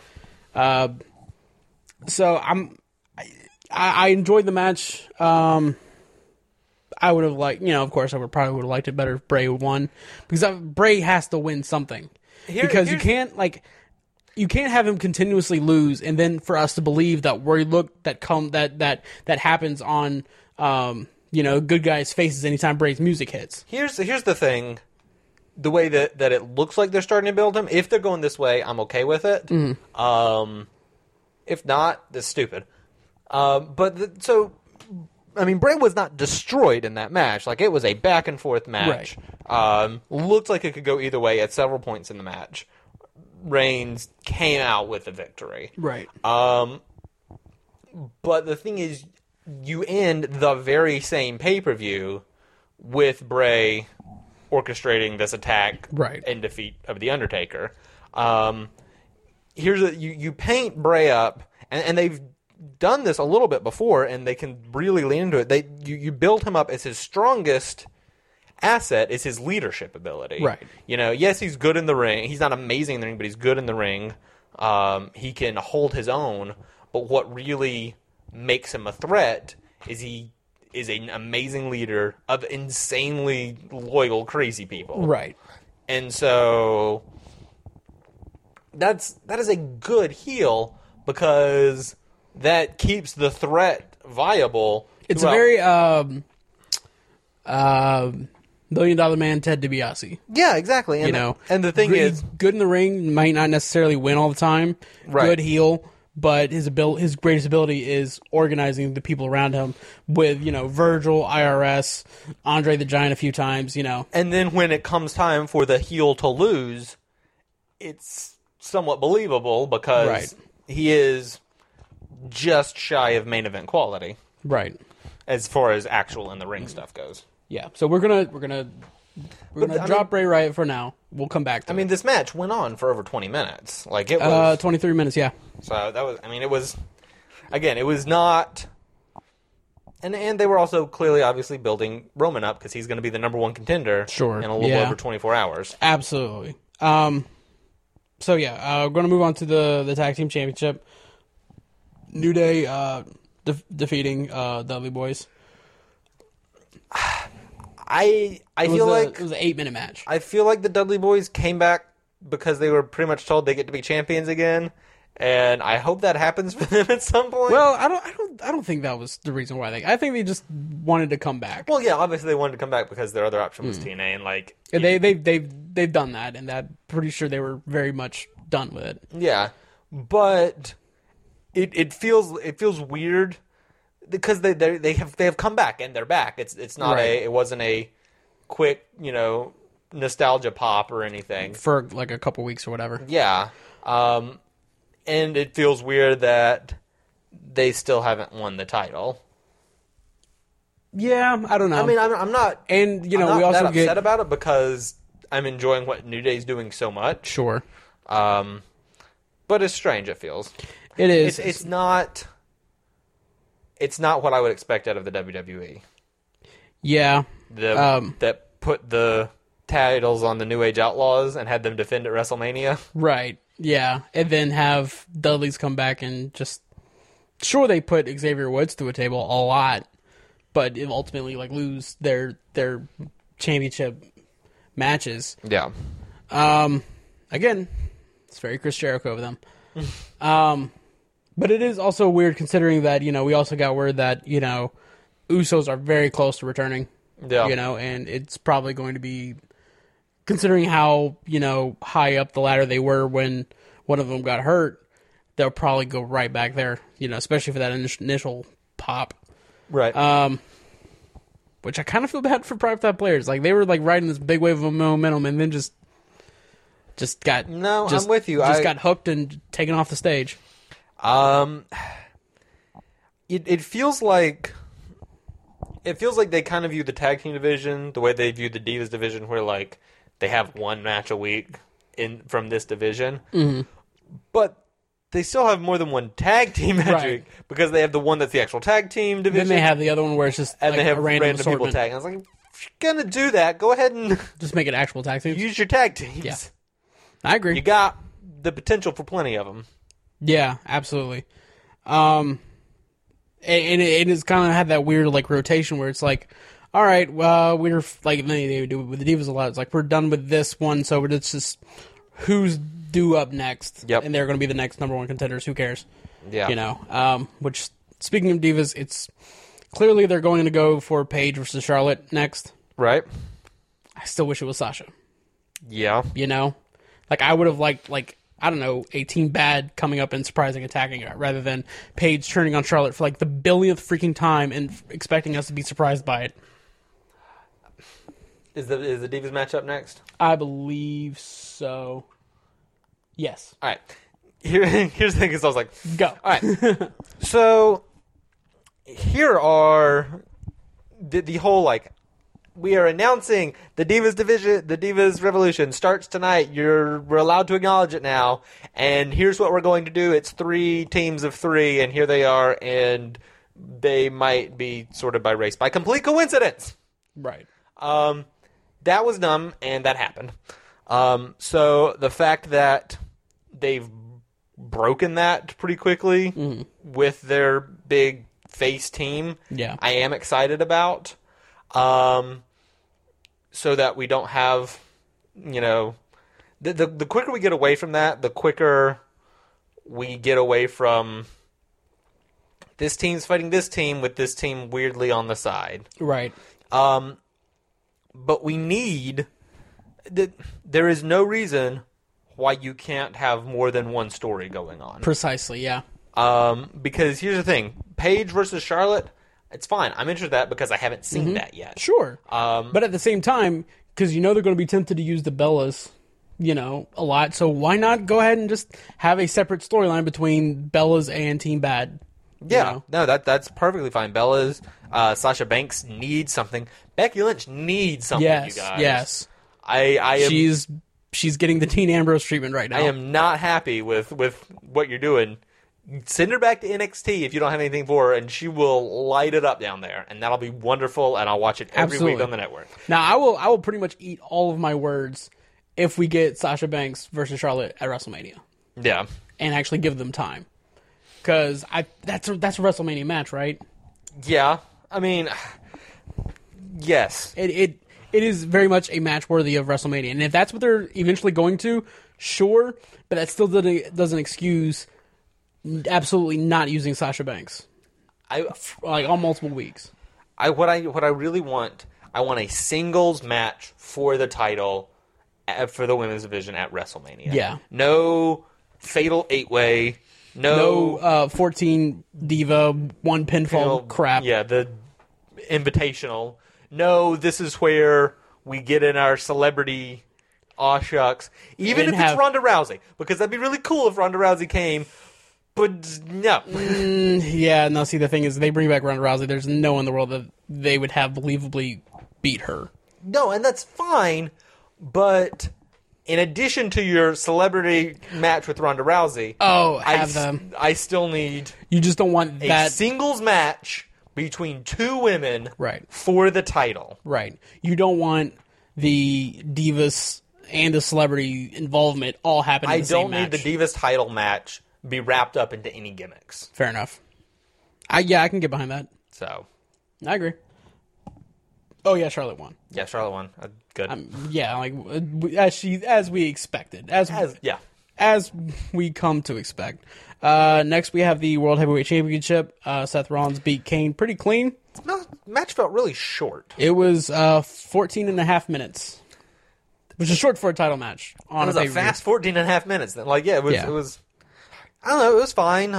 So I enjoyed the match. I would have liked, of course, I probably would have liked it better if Bray won because Bray has to win something because you can't have him continuously lose and then for us to believe that that happens on good guys' faces anytime Bray's music hits. Here's the thing. The way that it looks like they're starting to build him, if they're going this way, I'm okay with it. Mm-hmm. If not, that's stupid. So I mean, Bray was not destroyed in that match. Like, it was a back-and-forth match. Right. Looked like it could go either way at several points in the match. Reigns came out with the victory. Right. But the thing is, you end the very same pay-per-view with Bray orchestrating this attack and defeat of The Undertaker. You paint Bray up, and they've done this a little bit before, and they can really lean into it. You build him up as his strongest asset is his leadership ability. Right. Yes, he's good in the ring. He's not amazing in the ring, but he's good in the ring. He can hold his own. But what really makes him a threat is he is an amazing leader of insanely loyal, crazy people. Right. And so that is a good heel because that keeps the threat viable. It's a very $1 Million Man Ted DiBiase. Yeah, exactly. And, and the thing is, good in the ring, might not necessarily win all the time. Right. Good heel, but his greatest ability is organizing the people around him with, Virgil, IRS, Andre the Giant a few times, And then when it comes time for the heel to lose, it's somewhat believable because he is just shy of main event quality. Right. As far as actual in the ring stuff goes. Yeah. So we're gonna drop Bray Wyatt for now. We'll come back to it. This match went on for over 20 minutes. Like it was 23 minutes, yeah. So that was it was not and they were also clearly obviously building Roman up because he's going to be the number one contender in a little over 24 hours. Absolutely. So yeah, we're going to move on to the tag team championship. New Day defeating Dudley Boys. I feel like it was an 8-minute match. I feel like the Dudley Boys came back because they were pretty much told they get to be champions again, and I hope that happens for them at some point. Well, I don't think that was the reason why I think they just wanted to come back. Well, yeah, obviously they wanted to come back because their other option was TNA, and they've done that, and I'm pretty sure they were very much done with it. Yeah, but it feels weird. Because they have come back and they're back. It's not it wasn't a quick nostalgia pop or anything for like a couple weeks or whatever. Yeah, and it feels weird that they still haven't won the title. Yeah, I don't know. I'm not, and we also that upset about it because I'm enjoying what New Day's doing so much. Sure, but it's strange. It feels. It is. It's not. It's not what I would expect out of the WWE. Yeah. That put the titles on the New Age Outlaws and had them defend at WrestleMania. Right. Yeah. And then have Dudley's come back and just... Sure, they put Xavier Woods to a table a lot, but ultimately lose their championship matches. Yeah. Again, it's very Chris Jericho of them. But it is also weird considering that, we also got word that, Usos are very close to returning. Yeah. And it's probably going to be, considering how, high up the ladder they were when one of them got hurt, they'll probably go right back there, especially for that initial pop. Right. Which I kind of feel bad for Private Thought players. They were, riding this big wave of momentum and then just got... No, I'm with you. Just got hooked and taken off the stage. It feels like they kind of view the tag team division the way they view the Divas division, where they have one match a week from this division, but they still have more than one tag team match a week because they have the one that's the actual tag team division. Then they have the other one where it's just and they have a random people tagging. I was like, if you're gonna do that, go ahead and just make it actual tag teams. Use your tag teams. Yeah, I agree. You got the potential for plenty of them. Yeah, absolutely. And it has kind of had that weird rotation where it's all right, well, we're they do it with the Divas a lot. It's we're done with this one, so it's just who's due up next. Yep. And they're going to be the next number one contenders. Who cares? Yeah. Which, speaking of Divas, it's clearly they're going to go for Paige versus Charlotte next. Right. I still wish it was Sasha. Yeah. I would have liked I don't know, a Team Bad coming up and surprising attacking her, rather than Paige turning on Charlotte for like the billionth freaking time and expecting us to be surprised by it. Is the Divas match up next? I believe so. Yes. All right. Here's the thing, because I was like, go. All right. So here are the whole, like, we are announcing the Divas division, the Divas Revolution starts tonight. We're allowed to acknowledge it now. And here's what we're going to do. It's 3 teams of 3, and here they are, and they might be sorted by race by complete coincidence. Right. That was dumb, and that happened. So the fact that they've broken that pretty quickly with their big face team, I am excited about. So that we don't have, the quicker we get away from that, the quicker we get away from this team's fighting this team with this team weirdly on the side. Right. But we need... There is no reason why you can't have more than one story going on. Precisely, yeah. Because here's the thing. Paige versus Charlotte, it's fine. I'm interested in that because I haven't seen that yet. Sure. But at the same time, because they're going to be tempted to use the Bellas, a lot, so why not go ahead and just have a separate storyline between Bellas and Team Bad? Yeah, no, that's perfectly fine. Bella's, Sasha Banks needs something. Becky Lynch needs something, yes, you guys. Yes, I am, she's getting the Dean Ambrose treatment right now. I am not happy with what you're doing. Send her back to NXT if you don't have anything for her, and she will light it up down there, and that'll be wonderful, and I'll watch it every week on the network. Now, I will pretty much eat all of my words if we get Sasha Banks versus Charlotte at WrestleMania. Yeah. And actually give them time. Because that's a WrestleMania match, right? Yeah. I mean, yes. It is very much a match worthy of WrestleMania. And if that's what they're eventually going to, sure. But that still doesn't excuse absolutely not using Sasha Banks. On multiple weeks. What I really want, I want a singles match for the title for the women's division at WrestleMania. Yeah. No fatal 8-way. No 14 diva, 1 pinfall crap. Yeah, the invitational. No, this is where we get in our celebrity aw shucks. Even if it's Ronda Rousey. Because that'd be really cool if Ronda Rousey came. But no. See, the thing is, they bring back Ronda Rousey. There's no one in the world that they would have believably beat her. No, and that's fine. But in addition to your celebrity match with Ronda Rousey, I still need... You just don't want that... a singles match between 2 women right. for the title. Right. You don't want the Divas and the celebrity involvement all happen in the same match. I don't need the Divas title match be wrapped up into any gimmicks. Fair enough. I can get behind that. So, I agree. Oh yeah, Charlotte won. Yeah, Charlotte won. Good. As we expected. As we come to expect. Next we have the World Heavyweight Championship. Seth Rollins beat Kane pretty clean. The match felt really short. It was 14 and a half minutes. Which is short for a title match. It was a fast 14 and a half minutes. It was I don't know, it was fine.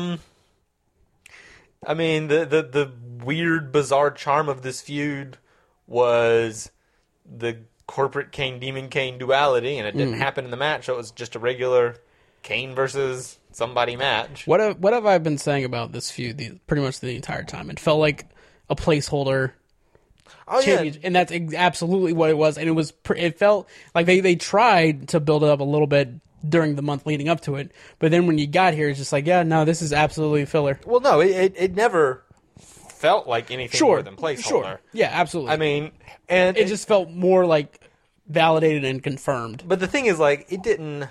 I mean, the weird, bizarre charm of this feud was the corporate Kane, Demon Kane duality, and it didn't happen in the match, so it was just a regular Kane versus somebody match. What have I been saying about this feud pretty much the entire time? It felt like a placeholder championship, and that's absolutely what it was, and it felt like they tried to build it up a little bit during the month leading up to it, but then when you got here, it's just like, yeah, no, this is absolutely filler. Well, no, it never felt like anything more than placeholder. Sure. Yeah, absolutely. I mean, and it just felt more like validated and confirmed. But the thing is, like, it didn't.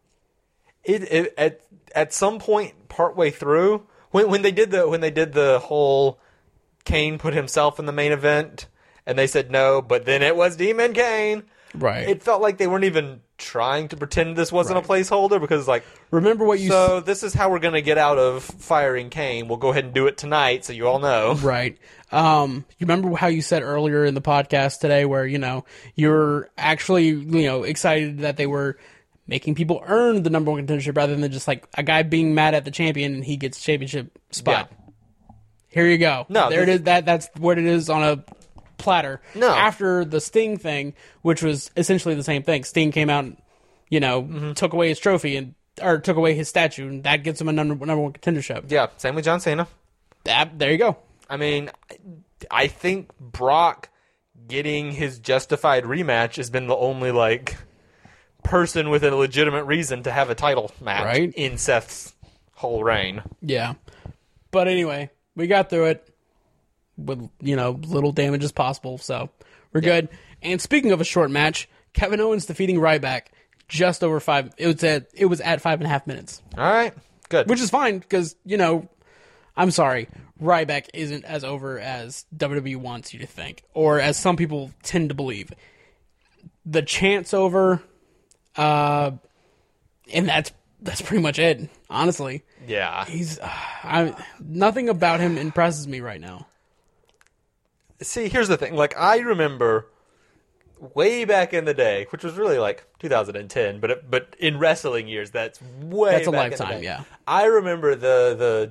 At some point partway through, when they did the whole Kane put himself in the main event, and they said no, but then it was Demon Kane. Right. It felt like they weren't even trying to pretend this wasn't a placeholder, because, like, remember what you so this is how we're going to get out of firing Kane. We'll go ahead and do it tonight, so you all know. Right. You remember how you said earlier in the podcast today, where you're actually excited that they were making people earn the number one contendership rather than just like a guy being mad at the champion and he gets championship spot. Yeah. Here you go. No, there it is. That's what it is on a platter. No. After the Sting thing, which was essentially the same thing. Sting came out and, took away his trophy or took away his statue, and that gets him a number one contendership. Yeah, same with John Cena. There you go. I mean, I think Brock getting his justified rematch has been the only, like, person with a legitimate reason to have a title match in Seth's whole reign. Yeah. But anyway, we got through it with, little damage as possible, so we're good. And speaking of a short match, Kevin Owens defeating Ryback just over 5. It was at 5.5 minutes. All right, good. Which is fine because, I'm sorry, Ryback isn't as over as WWE wants you to think, or as some people tend to believe. The chant's over, and that's pretty much it, honestly. Yeah. Nothing about him impresses me right now. See, here's the thing. Like, I remember way back in the day, which was really like 2010, but in wrestling years, that's a lifetime, yeah. I remember the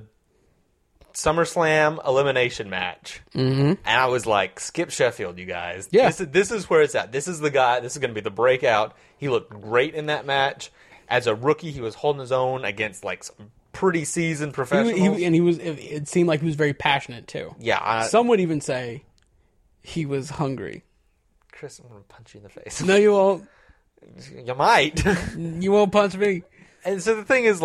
SummerSlam elimination match, and I was like, Skip Sheffield, you guys. Yeah. This is where it's at. This is the guy. This is going to be the breakout. He looked great in that match. As a rookie, he was holding his own against like some pretty seasoned professionals. It seemed like he was very passionate too. Yeah. Some would even say he was hungry. Chris, I'm going to punch you in the face. No, you won't. You might. You won't punch me. And so the thing is,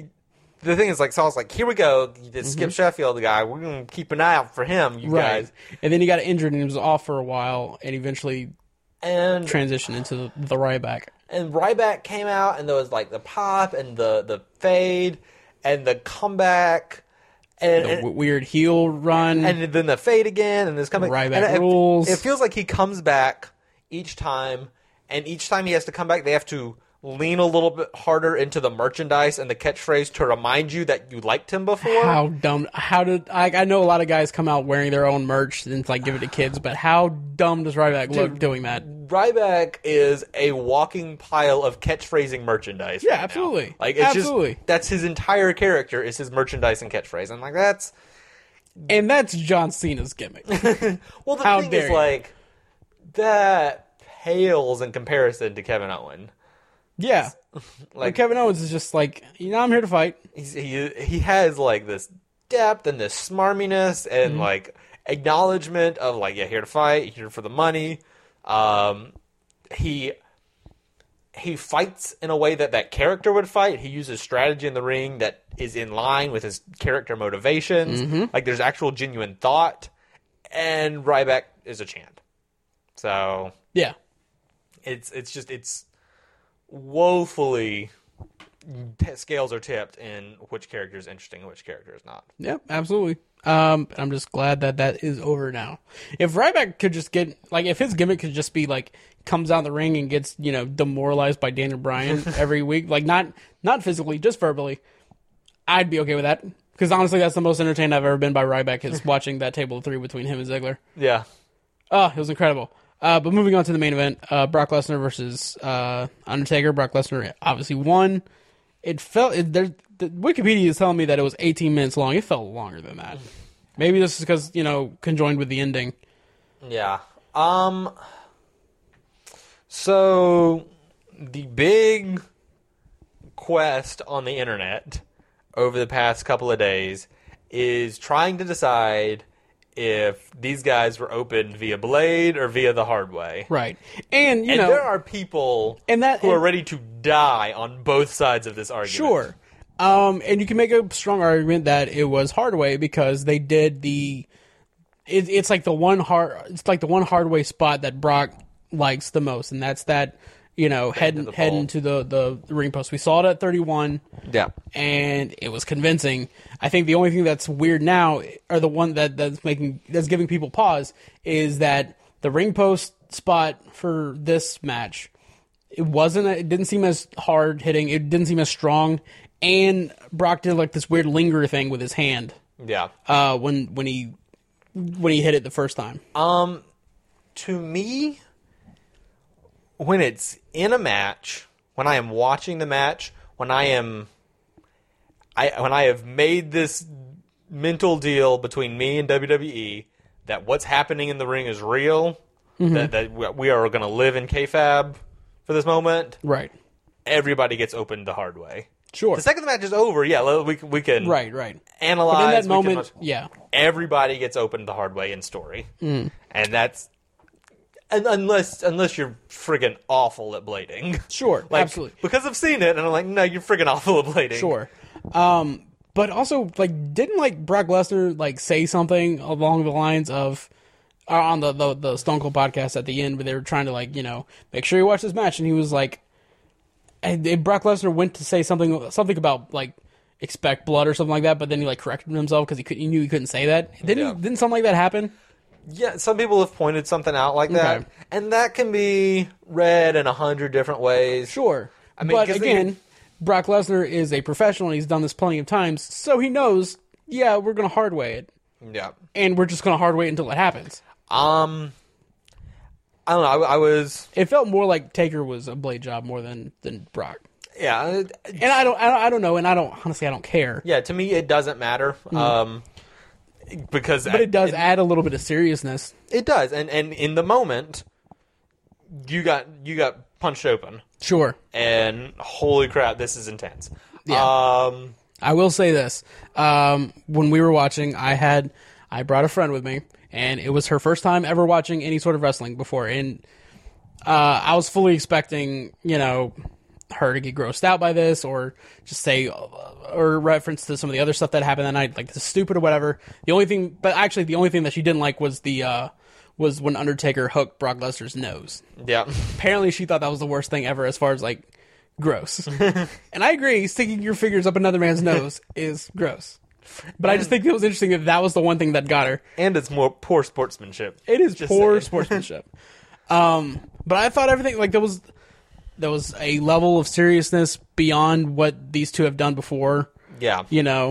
Saul's like, here we go. This Skip Sheffield, the guy. We're going to keep an eye out for him, you guys. And then he got injured and he was off for a while and eventually transitioned into the Ryback. And Ryback came out and there was like the pop and the fade and the comeback. And the weird heel run. And then the fade again and this comeback. Ryback rules. It feels like he comes back each time, and each time he has to come back, they have to lean a little bit harder into the merchandise and the catchphrase to remind you that you liked him before. How dumb. I know a lot of guys come out wearing their own merch and like give it to kids, but how dumb does Ryback look doing that? Ryback is a walking pile of catchphrasing merchandice. Yeah, right absolutely. Now. Like, it's that's his entire character is his merchandise and catchphrase. I'm like, that's John Cena's gimmick. Well, the thing is, like, that pales in comparison to Kevin Owens. Yeah. Like Kevin Owens is just like, I'm here to fight. He has like this depth and this smarminess and like acknowledgement of like, yeah, here to fight, here for the money. He fights in a way that character would fight. He uses strategy in the ring that is in line with his character motivations. Like there's actual genuine thought, and Ryback is a champ. So yeah, it's woefully scales are tipped in which character is interesting and which character is not. Yep, absolutely. I'm just glad that is over now. If Ryback could just get, like, if his gimmick could just be, like, comes out the ring and gets, demoralized by Daniel Bryan every week, like, not physically, just verbally, I'd be okay with that. Because, honestly, that's the most entertained I've ever been by Ryback, is watching that table of 3 between him and Ziggler. Yeah. Oh, it was incredible. But moving on to the main event, Brock Lesnar versus Undertaker. Brock Lesnar obviously won. The Wikipedia is telling me that it was 18 minutes long. It felt longer than that. Maybe this is because, conjoined with the ending. Yeah. So, the big quest on the internet over the past couple of days is trying to decide if these guys were opened via Blade or via the hard way. Right. And, there are people who are ready to die on both sides of this argument. Sure. And you can make a strong argument that it was hard way because they did it's like the one hard way spot that Brock likes the most, and that's that, head into the ring post. We saw it at 31. Yeah. And it was convincing. I think the only thing that's weird now, or the one that's giving people pause, is that the ring post spot for this match, it didn't seem as hard hitting, it didn't seem as strong, and Brock did like this weird linger thing with his hand. Yeah. When he hit it the first time. To me, when it's in a match, when I am watching the match, when I have made this mental deal between me and WWE that what's happening in the ring is real, that we are going to live in kayfabe for this moment, right? Everybody gets opened the hard way. Sure. The second the match is over, we can right analyze. But in that moment, everybody gets opened the hard way in story, and that's unless you're friggin' awful at blading. Sure, absolutely. Because I've seen it, and I'm like, no, you're friggin' awful at blading. Sure. But also, like, didn't Brock Lesnar say something along the lines of on the Stone Cold podcast at the end where they were trying to make sure you watch this match, and he was like, and Brock Lesnar went to say something about expect blood or something like that, but then he corrected himself because he knew he couldn't say that. Didn't something like that happen? Yeah, some people have pointed something out like that, and that can be read in 100 different ways. Sure, but again, Brock Lesnar is a professional, and he's done this plenty of times, so he knows, we're going to hard way it. Yeah. And we're just going to hard way it until it happens. I don't know, It felt more like Taker was a blade job more than Brock. Yeah. And I don't know, and I don't care. Yeah, to me, it doesn't matter. But it does add a little bit of seriousness. It does, and in the moment, you got punched open. Sure. And holy crap, this is intense. Yeah. I will say this: when we were watching, I brought a friend with me, and it was her first time ever watching any sort of wrestling before, and I was fully expecting, her to get grossed out by this, or just say, or reference to some of the other stuff that happened that night, like this is stupid or whatever. The only thing that she didn't like was was when Undertaker hooked Brock Lesnar's nose. Yeah. Apparently she thought that was the worst thing ever as far as gross. And I agree, sticking your fingers up another man's nose is gross. But I just think it was interesting that was the one thing that got her. And it's more poor sportsmanship. It is just poor sportsmanship. But I thought everything, there was a level of seriousness beyond what these two have done before. Yeah.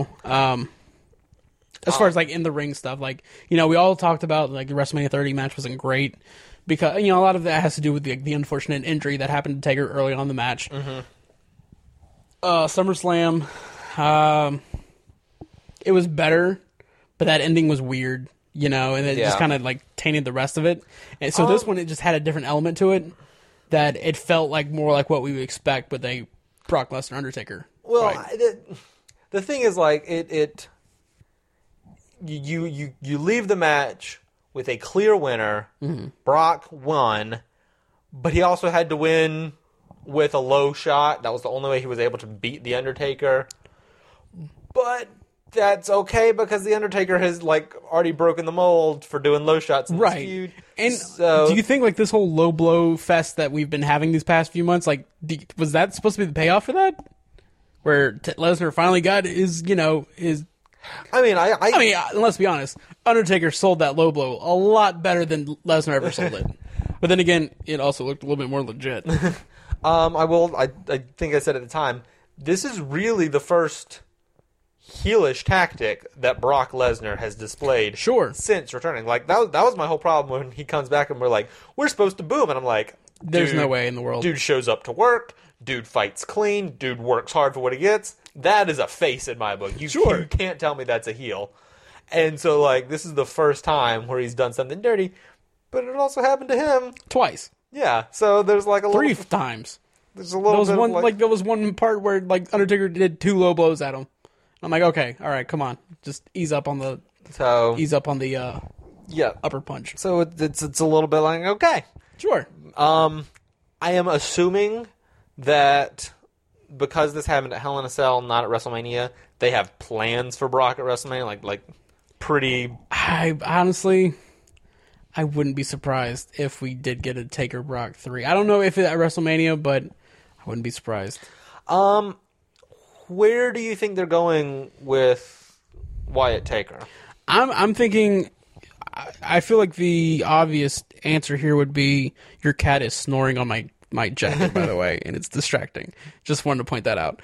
As far as in the ring stuff, we all talked about the WrestleMania 30 match wasn't great because a lot of that has to do with the unfortunate injury that happened to Taker early on in the match. Mm-hmm. SummerSlam, it was better, but that ending was weird, and it just kind of tainted the rest of it. And so this one, it just had a different element to it that it felt more like what we would expect with a Brock Lesnar Undertaker. Well, the thing is you leave the match with a clear winner. Mm-hmm. Brock won, but he also had to win with a low shot. That was the only way he was able to beat The Undertaker. But that's okay because The Undertaker has already broken the mold for doing low shots in this feud. And do you think this whole low blow fest that we've been having these past few months, was that supposed to be the payoff for that? Where Lesnar finally got his, his... I mean, let's be honest. Undertaker sold that low blow a lot better than Lesnar ever sold it. But then again, it also looked a little bit more legit. I think I said at the time, this is really the first heelish tactic that Brock Lesnar has displayed since returning. That was my whole problem when he comes back and we're supposed to boom. And I'm like, there's no way in the world. Dude shows up to work. Dude fights clean. Dude works hard for what he gets. That is a face in my book. You can't tell me that's a heel. And so, this is the first time where he's done something dirty, but it also happened to him twice. Yeah, so there's three times. There's a little there was bit one there was one part where Undertaker did 2 low blows at him. I'm like, okay, all right, come on, just ease up on the upper punch. So it's a little bit okay, sure. I am assuming that because this happened at Hell in a Cell, not at WrestleMania, they have plans for Brock at WrestleMania, pretty. I honestly, I wouldn't be surprised if we did get a Taker Brock 3. I don't know if it's at WrestleMania, but I wouldn't be surprised. Where do you think they're going with Wyatt Taker? I'm thinking. I feel like the obvious answer here would be your cat is snoring on my jacket, by the way, and it's distracting. Just wanted to point that out.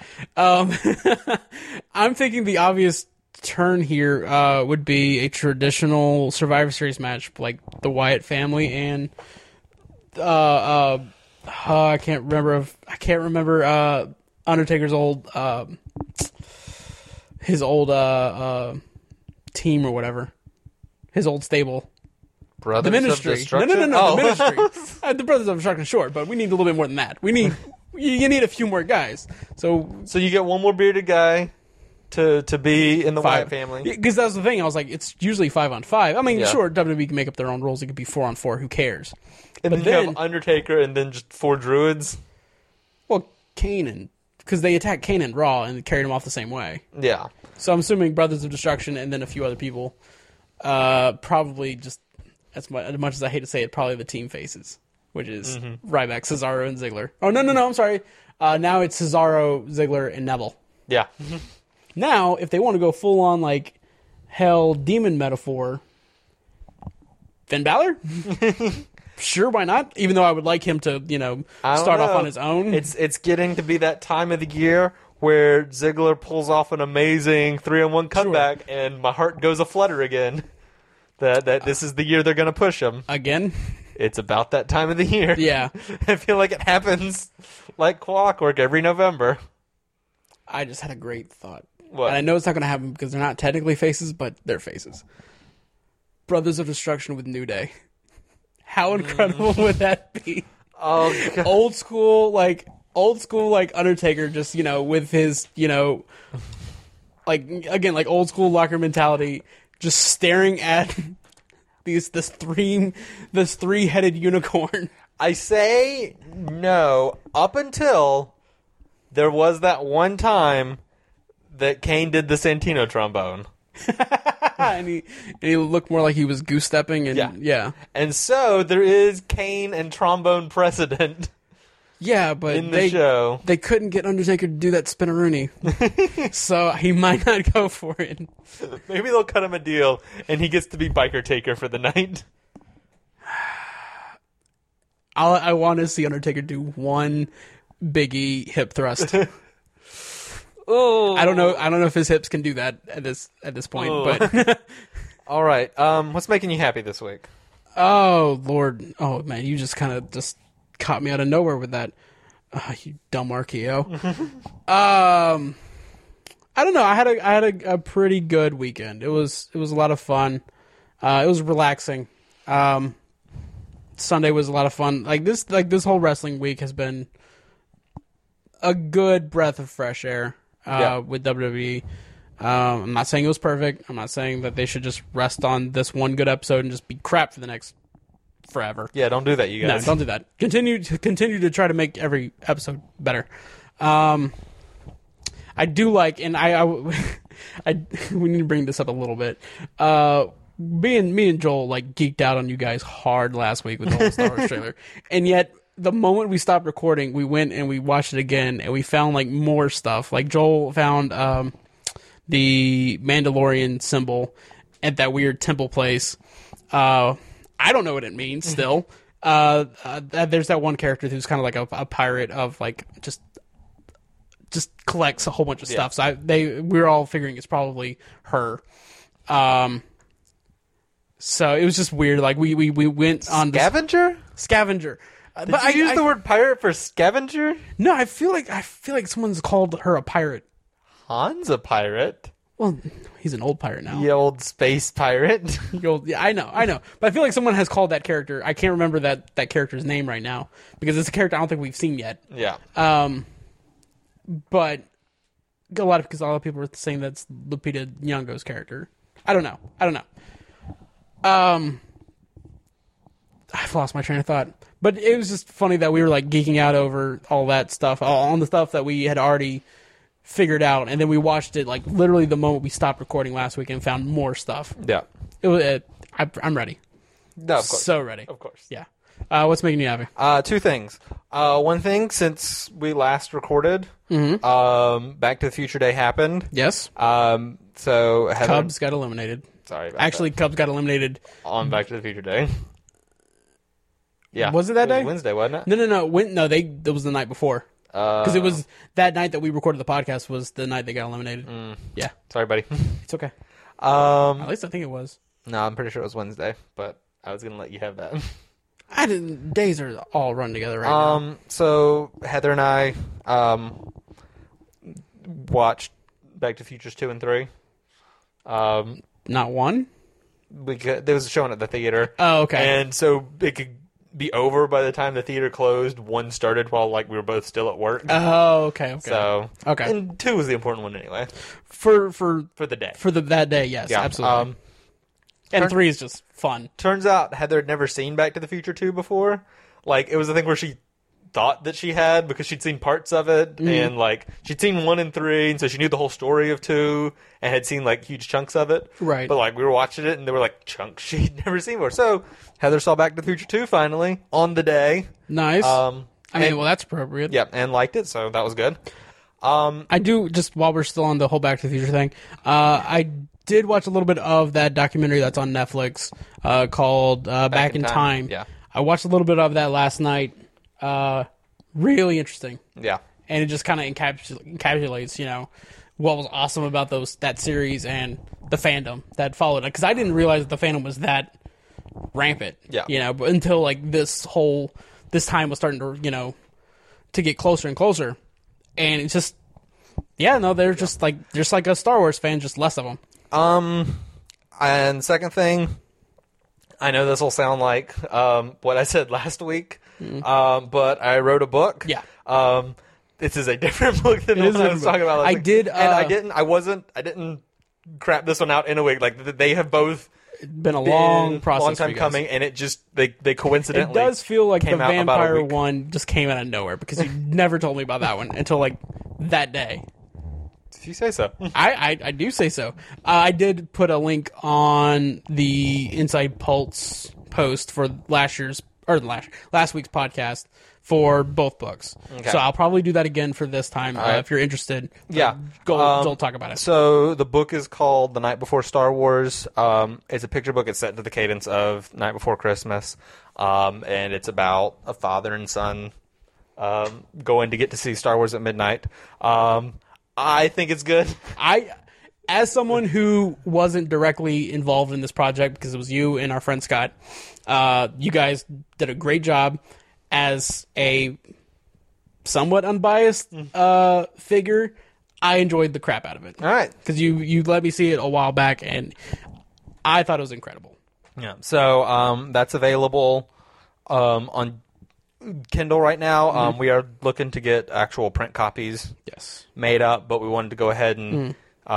I'm thinking the obvious turn here would be a traditional Survivor Series match, like the Wyatt family and I can't remember Undertaker's old his old team or whatever. His old stable. Brothers the Ministry. Of Destruction? No. The Ministry. The Brothers of Destruction, sure, but we need a little bit more than that. You need a few more guys. So you get one more bearded guy to be in the Wyatt family. Because that was the thing. I was like, it's usually 5-on-5. I mean, sure, WWE can make up their own rules. It could be 4-on-4. Who cares? And then you have Undertaker and then just 4 druids. Well, Kane because they attacked Kane and Raw and carried him off the same way. Yeah. So I'm assuming Brothers of Destruction and then a few other people. Probably just, as much as I hate to say it, probably the team faces, which is Ryback, Cesaro, and Ziggler. Oh, no, I'm sorry. Now it's Cesaro, Ziggler, and Neville. Yeah. Now, if they want to go full on, like, hell demon metaphor, Finn Balor? Sure, why not? Even though I would like him to, start off on his own. It's getting to be that time of the year where Ziggler pulls off an amazing 3-on-1 comeback, and my heart goes aflutter again. That this is the year they're going to push him. Again? It's about that time of the year. Yeah. I feel like it happens like clockwork every November. I just had a great thought. What? And I know it's not going to happen because they're not technically faces, but they're faces. Brothers of Destruction with New Day. How incredible would that be? Oh, God. Old school, like Undertaker, just, with his, like old school locker mentality, just staring at this three-headed unicorn. I say no up until there was that one time that Kane did the Santino trombone. and he looked more like he was goose stepping, and yeah. And so there is Kane and trombone precedent. Yeah, but in the show they couldn't get Undertaker to do that spinneroonie, so he might not go for it. Maybe they'll cut him a deal, and he gets to be Biker Taker for the night. I want to see Undertaker do one Biggie hip thrust. Oh, I don't know if his hips can do that at this point. But all right, what's making you happy this week? Oh Lord, oh man, you just kind of just caught me out of nowhere with that. You dumb RKO. I don't know. I had a pretty good weekend. It was a lot of fun. It was relaxing. Sunday was a lot of fun. Like this whole wrestling week has been a good breath of fresh air with WWE. I'm not saying it was perfect. I'm not saying that they should just rest on this one good episode and just be crap for the next forever. Yeah, don't do that, you guys. No, don't do that. Continue to try to make every episode better. I do like, and we need to bring this up a little bit. Me and Joel like geeked out on you guys hard last week with the whole Star Wars trailer, and yet the moment we stopped recording, we went and we watched it again, and we found like more stuff. Like Joel found the Mandalorian symbol at that weird temple place. I don't know what it means still. There's that one character who's kind of like a pirate of like just collects a whole bunch of stuff. So we're all figuring it's probably her. So it was just weird. Like we went on Scavenger. Did you use the word pirate for scavenger? No, I feel like someone's called her a pirate. Han's a pirate. Well, he's an old pirate now. The old space pirate. Yeah, I know. But I feel like someone has called that character. I can't remember that character's name right now because it's a character I don't think we've seen yet. Yeah. But a lot of people are saying that's Lupita Nyong'o's character. I don't know. I've lost my train of thought. But it was just funny that we were like geeking out over all that stuff, on the stuff that we had already figured out, and then we watched it like literally the moment we stopped recording last week and found more stuff. Yeah. It was. I'm ready. No, of course. So ready. Of course. Yeah. What's making you happy? Two things. One thing, since we last recorded, Back to the Future Day happened. Yes. So Heather, Cubs got eliminated. Sorry about Actually, that. Cubs got eliminated On Back to the Future Day. Yeah. Was it that day? Wednesday, wasn't it? No. It was the night before. Because it was that night that we recorded the podcast was the night they got eliminated. Yeah. Sorry, buddy. It's okay. At least I think it was. No, I'm pretty sure it was Wednesday, but I was going to let you have that. Days are all run together right now. So Heather and I watched Back to the Futures 2 and 3. Not one? There was a showing at the theater. Oh, okay. And so it could be over by the time the theater closed. 1 started while we were both still at work. Oh, okay. So okay. And 2 was the important one anyway. For the day. That day, yes, yeah, absolutely. And 3 is just fun. Turns out Heather had never seen Back to the Future 2 before. It was a thing where she thought that she had because she'd seen parts of it, and she'd seen 1 and 3, and so she knew the whole story of 2 and had seen huge chunks of it. Right. But we were watching it and there were chunks she'd never seen before. So Heather saw Back to the Future 2 finally on the day. Nice. That's appropriate. Yeah, and liked it, so that was good. I do, just while we're still on the whole Back to the Future thing, I did watch a little bit of that documentary that's on Netflix called Back in Time. Yeah. I watched a little bit of that last night. Really interesting. Yeah. And it just kind of encapsulates, what was awesome about that series and the fandom that followed it. Because I didn't realize that the fandom was that rampant. Yeah. But until this time was starting to, to get closer and closer. And it's just, they're just like a Star Wars fan, just less of them. And second thing, I know this will sound like what I said last week, but I wrote a book. Yeah. This is a different book than the one I was talking about last week. I didn't crap this one out in a week. They have both been a long process, long time coming, and it just they coincidentally. It does feel like the vampire one one just came out of nowhere because you never told me about that one until that day. If you say so. I do say so. I did put a link on the Inside Pulse post for last week's podcast for both books. Okay. So I'll probably do that again for this time if you're interested. Yeah. Go talk about it. So the book is called The Night Before Star Wars. It's a picture book. It's set to the cadence of Night Before Christmas. And it's about a father and son going to get to see Star Wars at midnight. I think it's good. As someone who wasn't directly involved in this project, because it was you and our friend Scott, you guys did a great job as a somewhat unbiased figure. I enjoyed the crap out of it. All right. Because you let me see it a while back, and I thought it was incredible. Yeah. So that's available on Kindle right now. We are looking to get actual print copies made up, but we wanted to go ahead and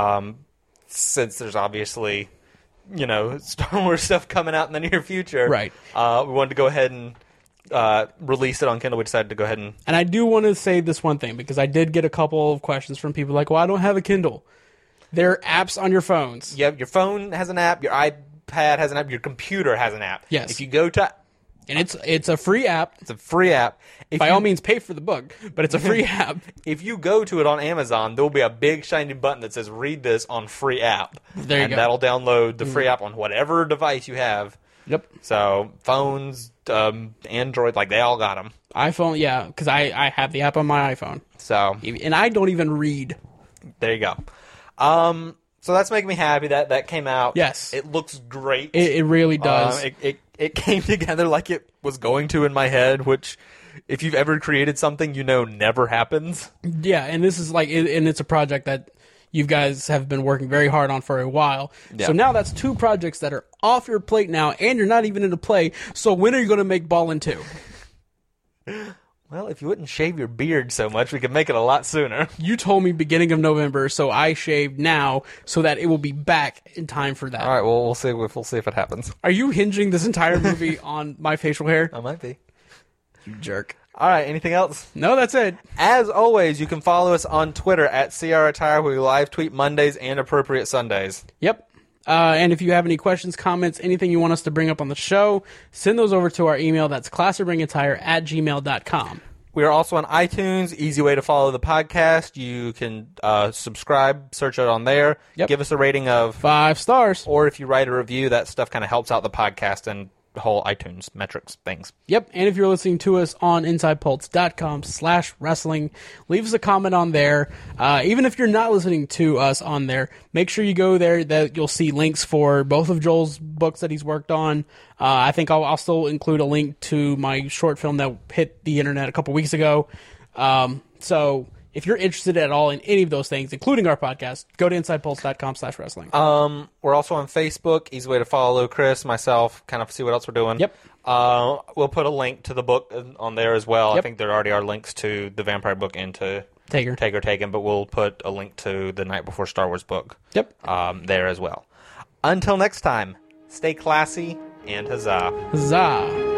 since there's obviously Star Wars stuff coming out in the near future, right? We wanted to go ahead and release it on Kindle. We decided to go ahead and I do want to say this one thing, because I did get a couple of questions from people well, I don't have a Kindle. There are apps on your phones. Yeah, your phone has an app, your iPad has an app, your computer has an app. Yes. If you go to and it's a free app. It's a free app. By all means, pay for the book, but it's a free app. If you go to it on Amazon, there will be a big shiny button that says "Read this" on free app. There you go. And that'll download the free app on whatever device you have. Yep. So phones, Android, they all got them. iPhone, yeah, because I have the app on my iPhone. So and I don't even read. There you go. So that's making me happy that came out. Yes. It looks great. It really does. It came together like it was going to in my head, which, if you've ever created something, never happens. Yeah, and this is and it's a project that you guys have been working very hard on for a while. Yeah. So now that's 2 projects that are off your plate now, and you're not even into play. So when are you going to make Ballin' 2? Well, if you wouldn't shave your beard so much, we could make it a lot sooner. You told me beginning of November, so I shaved now so that it will be back in time for that. All right, well, we'll see if it happens. Are you hinging this entire movie on my facial hair? I might be. You jerk. All right, anything else? No, that's it. As always, you can follow us on Twitter at CRAttire, where we live tweet Mondays and appropriate Sundays. Yep. And if you have any questions, comments, anything you want us to bring up on the show, send those over to our email. That's classofbringattire@gmail.com. We are also on iTunes. Easy way to follow the podcast. You can subscribe, search it on there. Yep. Give us a rating of 5 stars. Or if you write a review, that stuff kind of helps out the podcast and whole iTunes metrics things. Yep, and if you're listening to us on InsidePulse.com/wrestling, leave us a comment on there. Even if you're not listening to us on there, make sure you go there. That you'll see links for both of Joel's books that he's worked on. I think I'll also include a link to my short film that hit the internet a couple weeks ago. So if you're interested at all in any of those things, including our podcast, go to InsidePulse.com/wrestling. We're also on Facebook. Easy way to follow Chris, myself, kind of see what else we're doing. Yep. We'll put a link to the book on there as well. Yep. I think there already are links to the Vampire book and to Taken, but we'll put a link to the Night Before Star Wars book. Yep. There as well. Until next time, stay classy and huzzah. Huzzah.